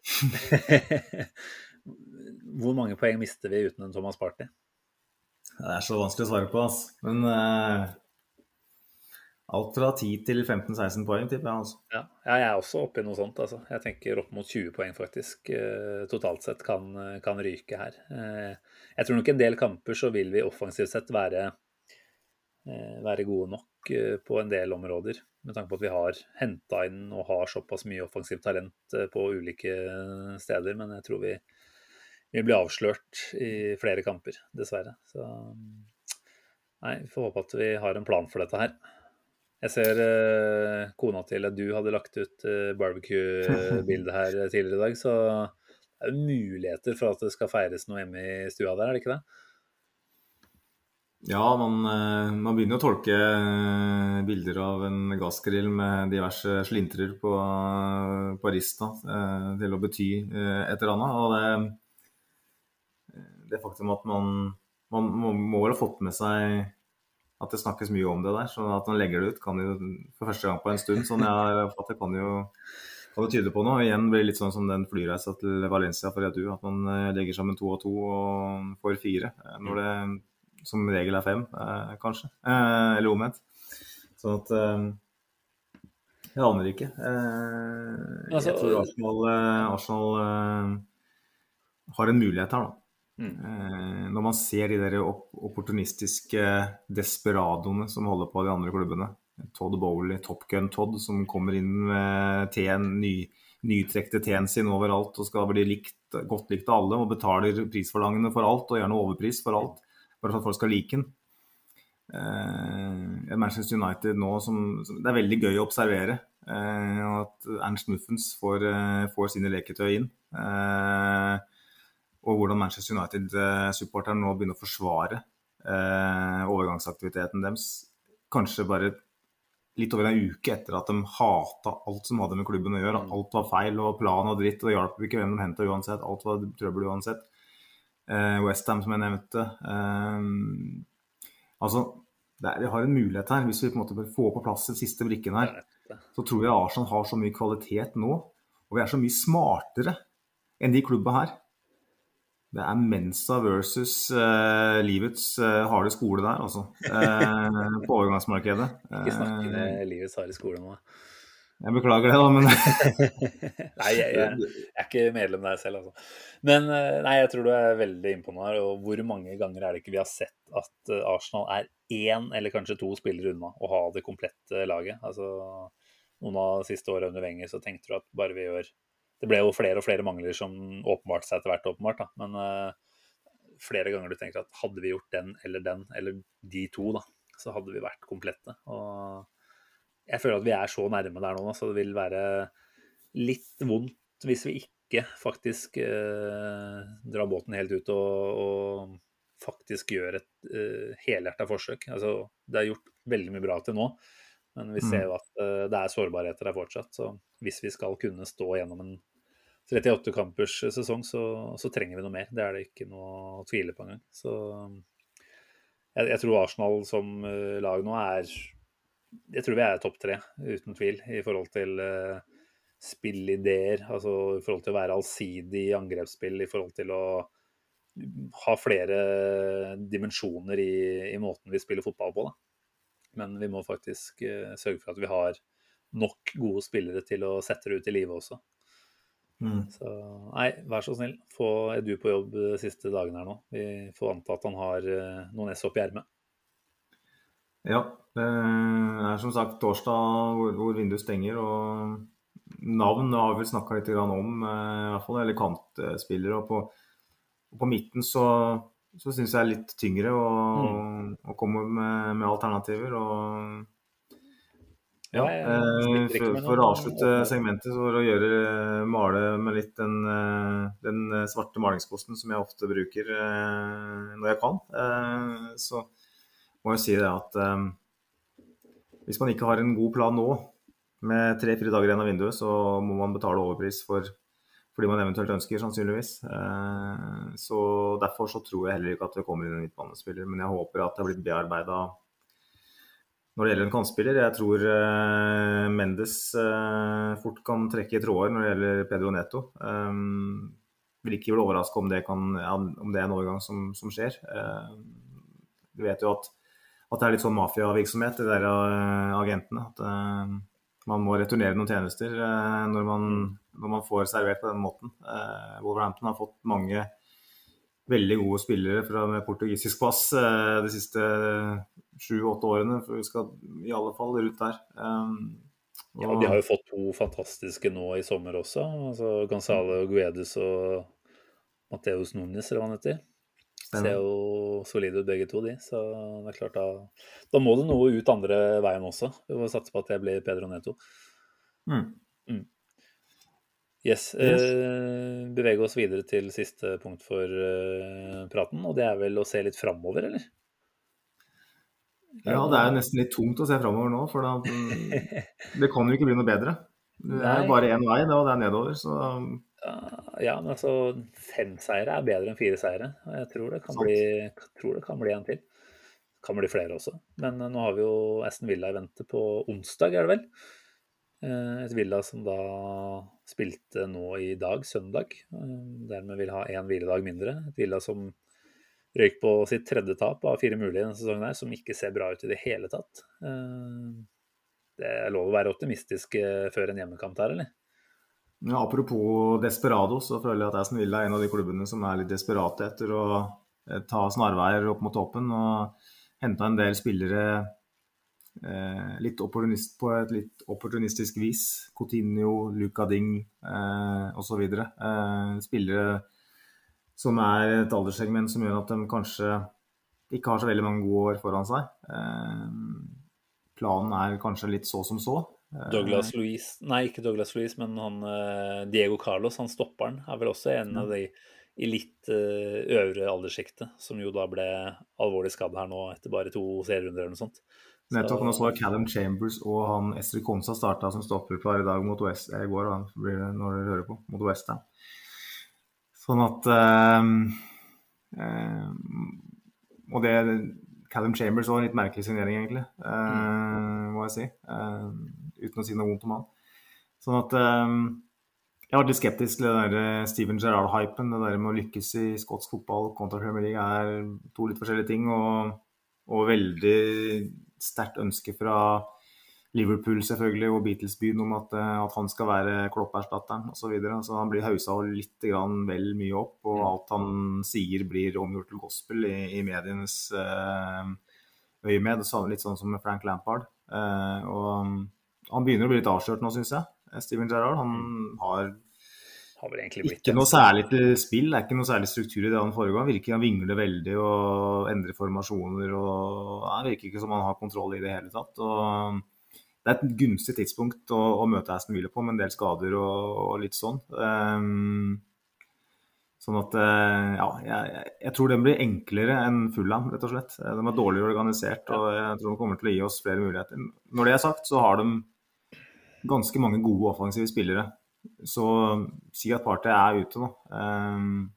hvor mange poeng mister vi uten en Thomas Partey? Det er så vanskelig å svare på, altså. Men uh, Alt fra ti til femten seksten poeng, tipper jeg altså. Ja, jeg er også oppe i noe sånt, altså. Jeg tenker opp mot tjue poeng faktisk, totalt sett kan, kan ryke her. Jeg tror nok en del kamper så vil vi offensivt sett være, være gode nok på en del områder, med tanke på at vi har hentet inn og har såpass mye offensivt talent på ulike steder, men jeg tror vi, vi blir avslørt i flere kamper, dessverre. Så nei, vi får håpe at vi har en plan for dette her. Jeg ser uh, kona til at du hadde lagt ut uh, barbecue-bildet her tidligere i dag, så det er jo muligheter for at det skal feires noe hjemme i stua der, er det ikke det? Ja, man, man begynner å tolke bilder av en gassgrill med diverse slintrer på, på rista uh, til å bety uh, et eller annet, og det, det faktum at man, man må, må vel ha fått med seg at det snakkes mye om det der, så at man legger det ut kan jo for første gang på en stund, sånn jeg har fått det kan jo, kan jo tyde på noe. Igjen blir det litt sånn som den flyreisa til Valencia for Edu, at man legger sammen to og to og får fire, når det som regel er fem, eh, kanskje, eh, eller omvendt. Sånn at eh, jeg aner ikke. Eh, altså, jeg tror Arsenal, Arsenal eh, har en mulighet her da. Mm. Eh, når man ser de der opportunistiske desperadoene som holder på de andre klubbene, Todd Bowley, Top Gun Todd, som kommer inn med teen, ny, nytrekte teen sin overalt og skal bli likt, godt likt av alle og betaler prisforlangene for alt og gjerne overpris for alt, bare for at folk skal like den. Eh, Manchester United nå som, som det er veldig gøy å observere eh, at Ernst Muffens får, får sine leketøy inn. Eh, og hvordan Manchester United-supporteren nå begynner å forsvare eh, overgangsaktiviteten deres. Kanskje bare litt over en uke etter at de hatet alt som hadde med klubben å gjøre. Alt var feil og plan og dritt, og det hjalp ikke hvem de hentet uansett. Alt var trøbbel uansett. Eh, West Ham, som jeg nevnte. Eh, altså, der, vi har en mulighet her. Hvis vi på en måte får på plass den siste brikken her, så tror jeg Arsenal har så mye kvalitet nå, og vi er så mye smartere enn de klubba her. Det er Mensa versus uh, livets uh, harde skole der, altså, uh, på overgangsmarkedet. Ikke snakke med livets harde skole nå. Jeg beklager det da, men... nei, jeg, jeg, jeg er ikke medlem der selv, altså. Men nei, jeg tror du er veldig inne på noe her, og hvor mange ganger er det ikke vi har sett at Arsenal er én eller kanskje to spillere unna å ha det komplette laget? Altså, noen av de siste årene under Wenger så tenkte du at bare vi gjør... Det ble jo flere og flere mangler som åpenbart seg etter hvert åpenbart, da. Men uh, flere ganger du tenker at hadde vi gjort den eller den, eller de to, da, så hadde vi vært komplette. Og jeg føler at vi er så nærme der nå, så det vil være litt vondt hvis vi ikke faktisk uh, drar båten helt ut og, og faktisk gjør et uh, helhjertet forsøk. Altså, det er gjort veldig mye bra til nå, men vi ser jo at uh, det er sårbarheter der fortsatt, så hvis vi skal kunne stå gjennom en trettiåtte kampers sesong, så, så trenger vi noe mer. Det er det ikke noe å tvile på engang. Så jeg, jeg tror Arsenal som uh, lag nå er, jeg tror vi er topp tre, uten tvil, i forhold til uh, spillideer, altså i forhold til å være allsidig i angrepsspill, i forhold til å ha flere dimensjoner i, i måten vi spiller fotball på, da. Men vi må faktisk uh, sørge for at vi har nok gode spillere til å sette det ut i livet også. Mm. Så nei, vær så snill, få Edu på jobb de siste dagene her nå. Vi får anta at han har uh, noen ess opp i ermet. Ja, det er som sagt torsdag hvor, hvor vinduet stenger, og navn har vi snakket litt om, uh, i hvert fall, eller kantspillere, og på, og på midten så så synes jeg er litt tyngre å, mm. å komme med, med alternativer, og ja, eh, for, for å avslutte segmentet, så for å gjøre male med litt den, den svarte malingsposten som jeg ofte bruker eh, når jeg kan, eh, så må jeg si det at eh, hvis man ikke har en god plan nå, med tre-fire dager igjen av vinduet, så må man betale overpris for fordi man eventuelt ønsker, sannsynligvis. Så derfor så tror jeg heller ikke at det kommer inn en midtbanespiller, men jeg håper at det har blitt bearbeidet når det gjelder en kantspiller. Jeg tror Mendes fort kan trekke i tråder når det gjelder Pedro Neto. Jeg vil ikke bli overrasket om det, kan, om det er en overgang som, som skjer. Vi vet jo at at det er litt sånn mafiavirksomhet, det der uh, agentene. At uh, man må returnere noen tjenester uh, når, man, når man får servert på den måten. Uh, Wolverhampton har fått mange veldig gode spillere fra med portugisisk pass uh, de siste sju-åtte årene, for vi skal i alle fall ut der. Um, og... Ja, de har jo fått to fantastiske nå i sommer også, altså Gonzalo Guedes og Mateus Nunes, eller hva han heter. Ser jo solide ut begge to, de. Så det er klart da, da må det noe ut andre veien også. Vi må satse på at det blir Pedro Neto. Mm. Mm. Yes. yes. Eh, bevege oss videre til siste punkt for eh, praten, og det er vel å se litt fremover, eller? Ja, det er jo nesten litt tungt å se fremover nå, for da, det kan jo ikke bli noe bedre. Det er jo bare en vei, og det er nedover, så... Ja, men altså fem seire er bedre enn fire seire. Jeg tror det kan bli, tror det kan bli en til. Det kan bli flere også. Men nå har vi jo Aston Villa i vente på onsdag, er det vel? Et Villa som da spilte nå i dag, søndag. Dermed vil ha en hviledag mindre. Et Villa som røyk på sitt tredje tap av fire mulige i denne sesongen her, som ikke ser bra ut i det hele tatt. Det er lov å være optimistisk før en hjemmekamp der, eller? Ja, apropos desperado, så føler jeg at Aston Villa er en av de klubbene som er litt desperate etter å ta snarveier opp mot toppen og hente en del spillere eh, litt opportunist, på et litt opportunistisk vis. Coutinho, Luka Ding eh, og så videre. Eh, spillere som er et alderssegment som gjør at de kanskje ikke har så veldig mange gode år foran seg. Eh, planen er kanskje litt så som så. Douglas Luiz, nei ikke Douglas Luiz, men han, Diego Carlos, han stopperen, er vel også en av de i litt øvre alderssjiktet, som jo da ble alvorlig skadd her nå etter bare to serierunder eller noe sånt. Nettopp, nå så Callum Chambers og han Estri Konsa startet som stopper klar i dag mot West, i går, da, blir det når dere hører på, mot West Ham. Sånn at, um, um, og det Callum Chambers var en litt merkelig signering egentlig, uh, må jeg si, uh, uten å si noe vondt om han. Sånn at uh, jeg var litt skeptisk til det der Steven Gerrard-hypen, det der med å lykkes i skotsk fotball kontra Premier League er to litt forskjellige ting, og, og veldig sterkt ønske fra Liverpool selvfølgelig, og Beatles-byen om at, at han skal være Klopp-erstatteren og så videre. Så han blir hauset litt grann vel mye opp, og alt han sier blir omgjort til gospel i, i medienes uh, øyemed, litt sånn som med Frank Lampard. Uh, og han begynner å bli litt avslørt nå, synes jeg. Steven Gerrard, han har, har vel egentlig blitt ikke noe særlig til spill, det er ikke noe særlig struktur i det han foregår. Han virker han vingler veldig og endrer formasjoner, og han virker ikke som han har kontroll i det hele tatt. Og det er et gunstig tidspunkt å, å møte Aston Villa på, med en del skader og, og litt sånn. Um, sånn at, ja, jeg, jeg tror den blir enklere enn Fulham, rett og slett. De er dårlig organisert, og jeg tror de kommer til å gi oss flere muligheter. Når det er sagt, så har de ganske mange gode offensive spillere. Så si at Partey er ute nå. Um,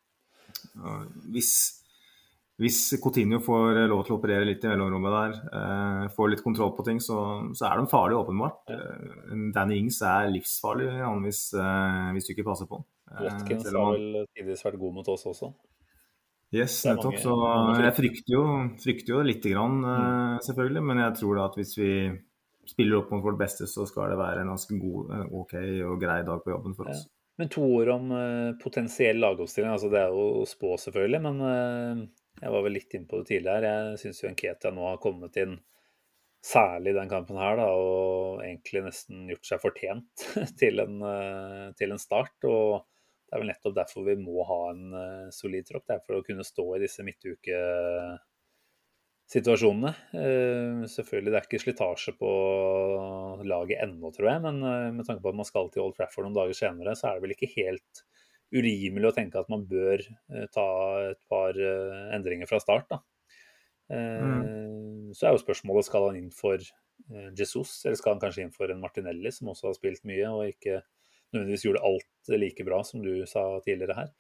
mm. Hvis... Hvis Coutinho får lov til å operere litt i mellomrommet der, eh, får litt kontroll på ting, så, så er de farlige åpenbart. Eh, Danny Ings er livsfarlig han, hvis, eh, hvis du ikke passer på. Eh, Watkins har han... vel tidligere vært god mot oss også. Yes, nettopp. Så jeg frykter jo, frykter jo litt grann, eh, selvfølgelig, men jeg tror da at hvis vi spiller opp mot vårt beste, så skal det være en ganske god, ok og grei dag på jobben for oss. Ja. Men to ord om uh, potensiell lagoppstilling, altså det er jo å spå selvfølgelig, men uh, jeg var vel litt inn på det tidligere. Jeg synes jo Nketiah nå har kommet inn særlig i den kampen her da, og egentlig nesten gjort seg fortjent til en, uh, til en start, og det er vel nettopp derfor vi må ha en uh, solid tropp, det er for å kunne stå i disse midtuke situasjonene. Uh, selvfølgelig det er ikke slitasje på laget ennå, tror jeg, men uh, med tanke på at man skal til Old Trafford noen dager senere, så er det vel ikke helt urimelig å tenke at man bør uh, ta et par uh, endringer fra start da. Uh, mm. Så er jo spørsmålet, skal han inn for uh, Jesus, eller skal han kanskje inn for en Martinelli, som også har spilt mye, og ikke nødvendigvis gjorde alt like bra som du sa tidligere her.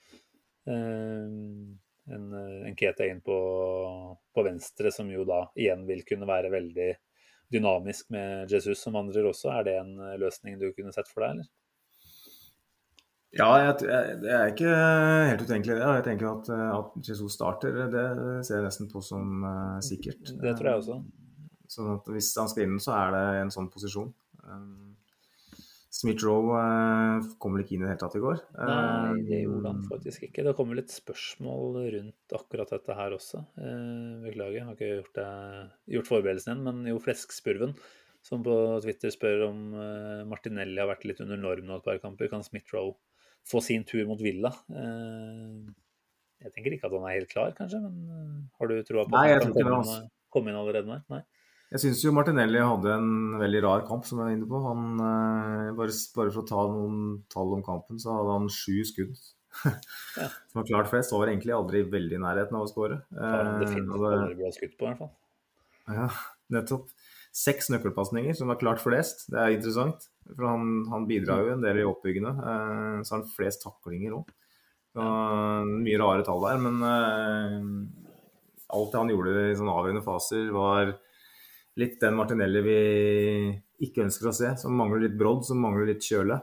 Uh, en, en Nketiah inn på, på venstre, som jo da igjen vil kunne være veldig dynamisk med Jesus som vandrer også. Er det en løsning du kunne sett for deg, eller? Ja, jeg, jeg, det er ikke helt utenkelig det. Jeg tenker at, at Jesus starter, det ser jeg nesten på som uh, sikkert. Det tror jeg også. Sånn at hvis han skal inn, så er det en sånn posisjon. Um, Smith-Rowe uh, kom vel ikke inn i det hele tatt i går. Nei, det gjorde han faktisk ikke. Det kommer litt spørsmål rundt akkurat dette her også. Uh, beklager, jeg har ikke gjort, det, gjort forberedelsen igjen, men jo Fleskspurven, som på Twitter spør om uh, Martinelli har vært litt under norm nå et par kamper, kan Smith-Rowe få sin tur mot Villa? Uh, jeg tenker ikke at han er helt klar, kanskje, men uh, har du troa på Nei, at han kan komme, altså. inn, komme inn allerede der? Nei. Jeg synes jo Martinelli hadde en veldig rar kamp, som jeg var inne på. Han, uh, bare, bare for å ta noen tall om kampen, så hadde han sju skudd. Ja. Som var klart flest, var egentlig aldri veldig i nærheten av å skåre. Uh, det finnes uh, aldri bra skudd på, i hvert fall. Ja, nettopp. Seks nøkkelpassninger som var klart flest. Det er interessant, for han, han bidrar jo en del i oppbyggende. Uh, så har han flest taklinger også. Så, mye rare tall der, men uh, alt det han gjorde i sånne avgjørende faser var litt den Martinelli vi ikke ønsker å se, som mangler litt brodd, som mangler litt kjøle.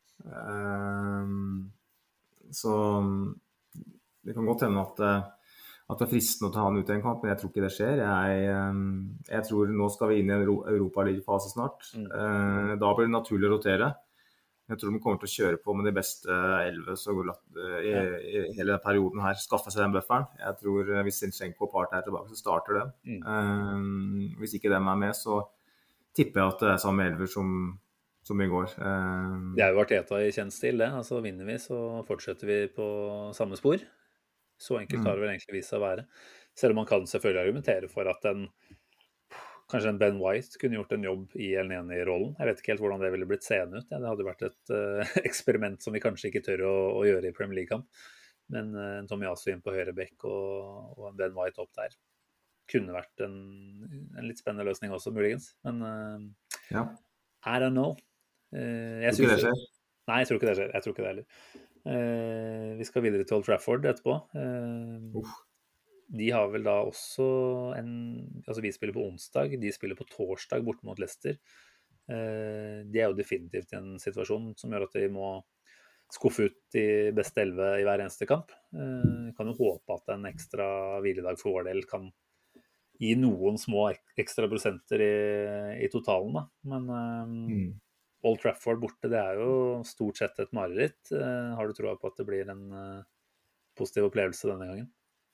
Uh, så det kan godt hende at at det er fristende å ta han ut i en kamp, men jeg tror ikke det skjer. Jeg, jeg tror nå skal vi inn i en Europa-League-fase snart. Mm. Da blir det naturlig å rotere. Jeg tror de kommer til å kjøre på med de beste elleve så i, i hele den perioden her, skaffe seg den bufferen. Jeg tror hvis Zinchenko og Partey er tilbake, så starter den. Mm. Um, hvis ikke dem er med, så tipper jeg at det er samme elver som, som i går. Um, det er jo Arteta i kjent stil, det. Altså vinner vi, så fortsetter vi på samme spor. Så enkelt har det vel egentlig vist seg å være. Selv om man kan selvfølgelig argumentere for at en, kanskje en Ben White kunne gjort en jobb i El Neni-rollen. Jeg vet ikke helt hvordan det ville blitt seende ut. Ja, det hadde vært et uh, eksperiment som vi kanskje ikke tør å, å gjøre i Premier League-kamp. Men uh, en Tomiyasu inn på høyre bekk og, og en Ben White opp der kunne vært en, en litt spennende løsning også, muligens. Men uh, ja. I don't know. Uh, jeg tror ikke det skjer? Nei, jeg tror ikke det skjer. Jeg tror ikke det heller. Uh, vi skal videre til Old Trafford etterpå. Uh, de har vel da også en, altså vi spiller på onsdag, de spiller på torsdag borte mot Leicester. Uh, de er jo definitivt i en situasjon som gjør at de må skuffe ut de beste elleve i hver eneste kamp. Uh, kan jo håpe at en ekstra hviledag for vår del kan gi noen små ekstra prosenter i, i totalen da. Men uh, mm. Old Trafford borte, det er jo stort sett et mareritt. Uh, har du troa på at det blir en uh, positiv opplevelse denne gangen?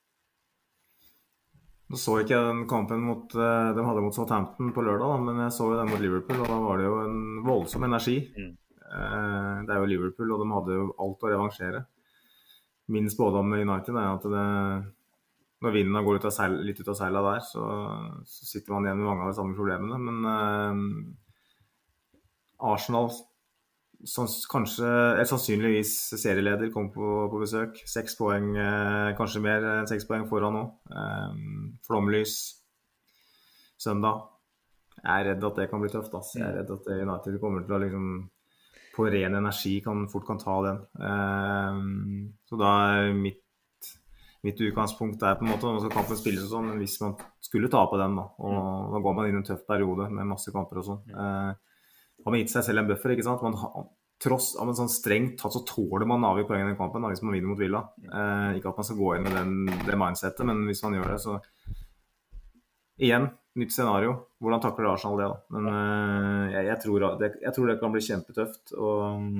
Nå så ikke jeg den kampen mot, uh, de hadde mot Southampton på lørdag, da, men jeg så jo den mot Liverpool, og da var det jo en voldsom energi. Mm. Uh, det er jo Liverpool, og de hadde jo alt å revansjere. Min spådom med United er at det, når vinden går ut av seil, litt ut av seila der, så, så sitter man igjen med mange av de samme problemene, men uh, Arsenal som kanskje, er sannsynligvis serieleder, kom på, på besøk. Seks poeng, eh, kanskje mer enn seks poeng foran nå. Eh, flomlys søndag. Jeg er redd at det kan bli tøft. Ass. Jeg er redd at United kommer til å liksom, på ren energi kan, fort kan ta den. Eh, så da er mitt, mitt utgangspunkt er på en måte, nå skal kampen spilles og sånn, men hvis man skulle ta på den da, og da går man inn i en tøff periode med masse kamper og sånn. Eh, har man gitt seg selv en buffer, ikke sant? Man har, tross av en sånn strengt tatt så tåler man av i poengen i den kampen da, hvis man vinner mot Villa. Eh, ikke at man skal gå inn med den, det mindsetet, men hvis man gjør det, så igjen, nytt scenario. Hvordan takler Arsenal det da? Men eh, jeg, jeg, tror det, jeg tror det kan bli kjempetøft, og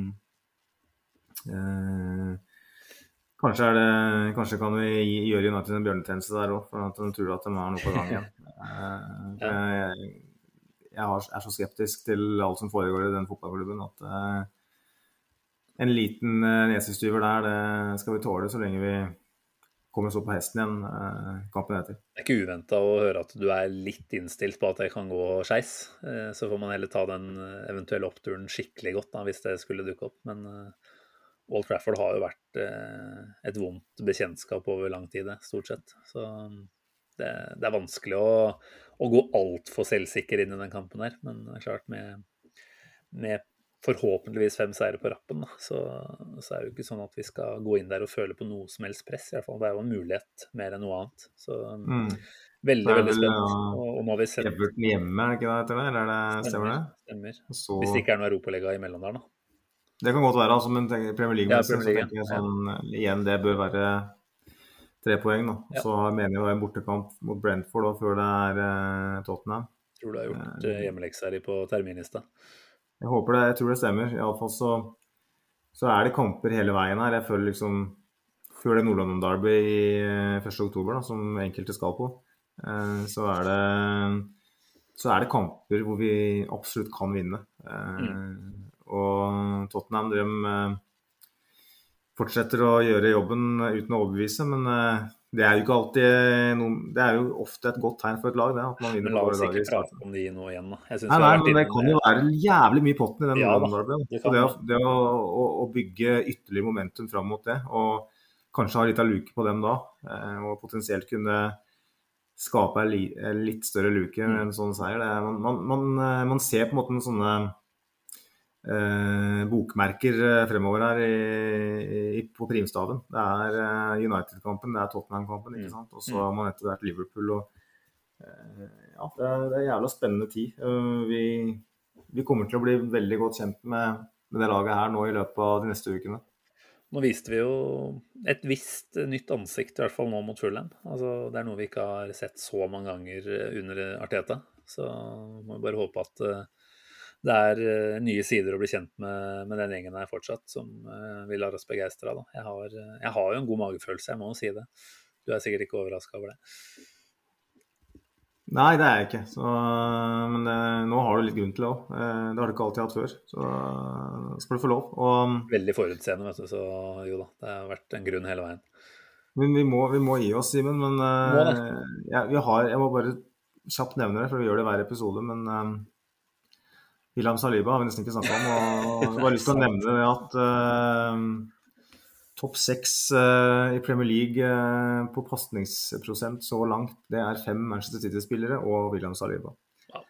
eh, kanskje, er det, kanskje kan vi gjøre United en bjørnetjeneste der også, for at de tror at de har noe på gang igjen. Eh, jeg, jeg er så skeptisk til alt som foregår i den fotballklubben at uh, en liten uh, nesestyver der, det skal vi tåle så lenge vi kommer så på hesten igjen uh, kampen etter. Det er ikke uventet å høre at du er litt innstilt på at det kan gå skeis, uh, så får man heller ta den eventuelle oppturen skikkelig godt da, hvis det skulle dukke opp, men uh, Old Trafford har jo vært uh, et vondt bekjentskap over lang tid, stort sett, så Det, det er vanskelig å, å gå alt for selvsikker inn i den kampen her, men det er klart med, med forhåpentligvis fem seire på rappen, da, så, så er det jo ikke sånn at vi skal gå inn der og føle på noe som helst press, i hvert fall. Det er jo en mulighet mer enn noe annet, så mm. veldig, veldig spennende. Og, og nå har vi sett... Everton hjemme, er det ikke det etter det, eller er det, stemmer det? Stemmer, så... hvis det ikke er noe Europaliga imellom der da. Det kan godt være, altså, men Premier League, Ja, så Premier League, tenker jeg sånn, igjen, det bør være tre poeng da. Ja. Så mener jeg å ha en bortekamp mot Brentford da, før det er eh, Tottenham. Jeg tror du har gjort eh, hjemmelekser på terminlista. Jeg håper det, jeg tror det stemmer. I alle fall så, så er det kamper hele veien her. Jeg føler liksom, før det Nord-London Derby i eh, første oktober da, som enkelte skal på, eh, så er det så er det kamper hvor vi absolutt kan vinne. Eh, mm. Og Tottenham, de eh, fortsetter å gjøre jobben uten å overbevise, men eh, det er jo ikke alltid noen, det er jo ofte et godt tegn for et lag, det, at man vinner. Men la oss ikke prate om de nå igjen, da. Jeg synes nei, nei, men det inn, kan jo være jævlig mye potten i den ja, Nord-London Derby. Det, det, det å, å, å bygge ytterligere momentum fram mot det, og kanskje ha litt av luke på dem da, eh, og potensielt kunne skape en, li, en litt større luke enn en sånn seier. Det er, man, man, man, man ser på en måte en sånne eh, bokmerker fremover her i, i, på primstaven. Det er eh, United-kampen, det er Tottenham-kampen, ikke sant? Og så har man etter hvert Liverpool, og eh, ja, det er, det er jævla spennende tid. Uh, vi, vi kommer til å bli veldig godt kjent med, med det laget her nå i løpet av de neste ukene. Nå viste vi jo et visst nytt ansikt, i hvert fall nå mot Fulham. Altså, det er noe vi ikke har sett så mange ganger under Arteta. Så må vi bare håpe at det er nye sider å bli kjent med, med den gjengen her fortsatt, som vi lar oss begeistre av. Jeg har, jeg har jo en god magefølelse, jeg må jo si det. Du er sikkert ikke overrasket over det. Nei, det er jeg ikke. Så, men eh, nå har du litt grunn til det også. Eh, det har du ikke alltid hatt før. Så uh, skal du få lov. Og, veldig forutseende, vet du. Så jo da, det har vært en grunn hele veien. Men vi må, vi må gi oss, Simen. Men uh, ja, vi har, jeg må bare kjapt nevne det, for vi gjør det hver episode. Men uh, William Saliba har vi nesten ikke snakket om. Og jeg har bare lyst til å nevne det at uh, topp seks uh, i Premier League uh, på passningsprosent så langt, det er fem Manchester City-spillere og William Saliba. Wow.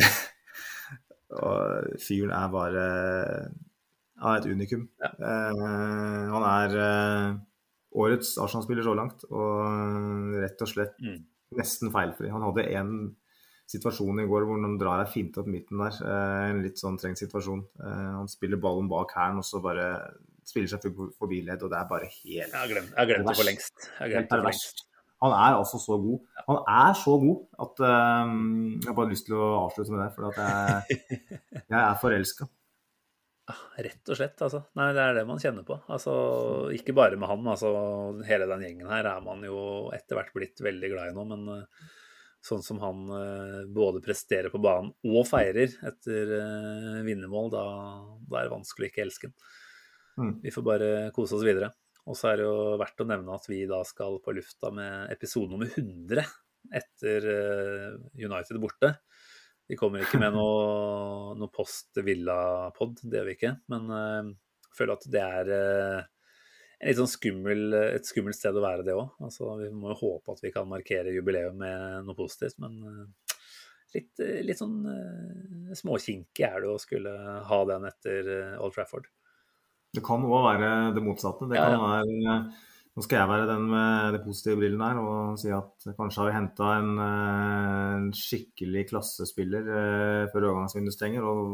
Og fyren er bare han er et unikum. Ja. Uh, han er uh, årets Arsenal-spiller så langt, og rett og slett mm. nesten feilfri. Han hadde en situasjon i går hvor han drar deg fint opp midten der, uh, en litt sånn trengt situasjon. Uh, han spiller ballen bak hælen, og så bare spiller seg forbi ledd, og det er bare helt... Jeg har glemt, jeg har glemt det for lengst. Jeg har glemt det for lengst. Han er altså så god. Han er så god at um, jeg har bare lyst til å avslutte med det, for at jeg, jeg er forelsket. Ja, rett og slett, altså. Nei, det er det man kjenner på. Altså, ikke bare med han, altså, hele den gjengen her er man jo etter hvert blitt veldig glad i nå, men uh, sånn som han uh, både presterer på banen og feirer etter uh, vinnermål, da, da er det vanskelig å ikke elske den. Mm. Vi får bare kose oss videre. Og så er det jo verdt å nevne at vi da skal på lufta med episode nummer hundre etter uh, United borte. Vi kommer ikke med noe, noe post-villa-pod, det gjør vi ikke. Men uh, jeg føler at det er uh, en litt sånn skummel, et skummelt sted å være det også. Altså, vi må jo håpe at vi kan markere jubileum med noe positivt, men uh, litt, litt sånn uh, småkinkig er det å skulle ha den etter uh, Old Trafford. Det kan også være det motsatte. Det kan ja, ja. være, nå skal jeg være den med de positive brillene her og si at kanskje har vi hentet en, en skikkelig klassespiller før overgangsvinduet stenger og,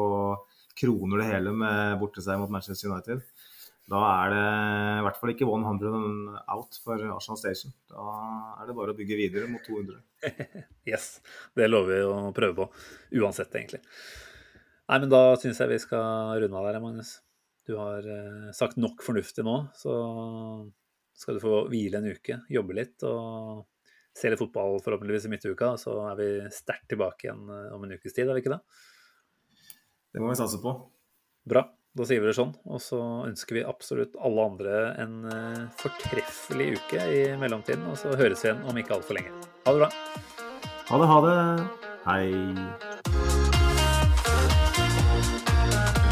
og kroner det hele med borteseier mot Manchester United. Da er det i hvert fall ikke hundre out for Arsenal Station. Da er det bare å bygge videre mot to hundre. Yes, det lover vi å prøve på, uansett egentlig. Nei, men da synes jeg vi skal runde av der, Magnus. Du har eh, sagt nok fornuftig nå, så skal du få hvile en uke, jobbe litt og se litt fotball forhåpentligvis i midtuka, så er vi sterkt tilbake igjen om en ukes tid, er vi ikke det? Det må vi satse på. Bra, da sier vi det sånn, og så ønsker vi absolutt alle andre en eh, fortreffelig uke i mellomtiden, og så høres vi igjen om ikke alt for lenge. Ha det bra! Ha det, ha det! Hei!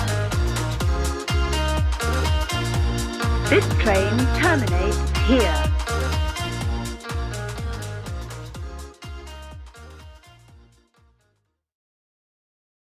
This train terminates here.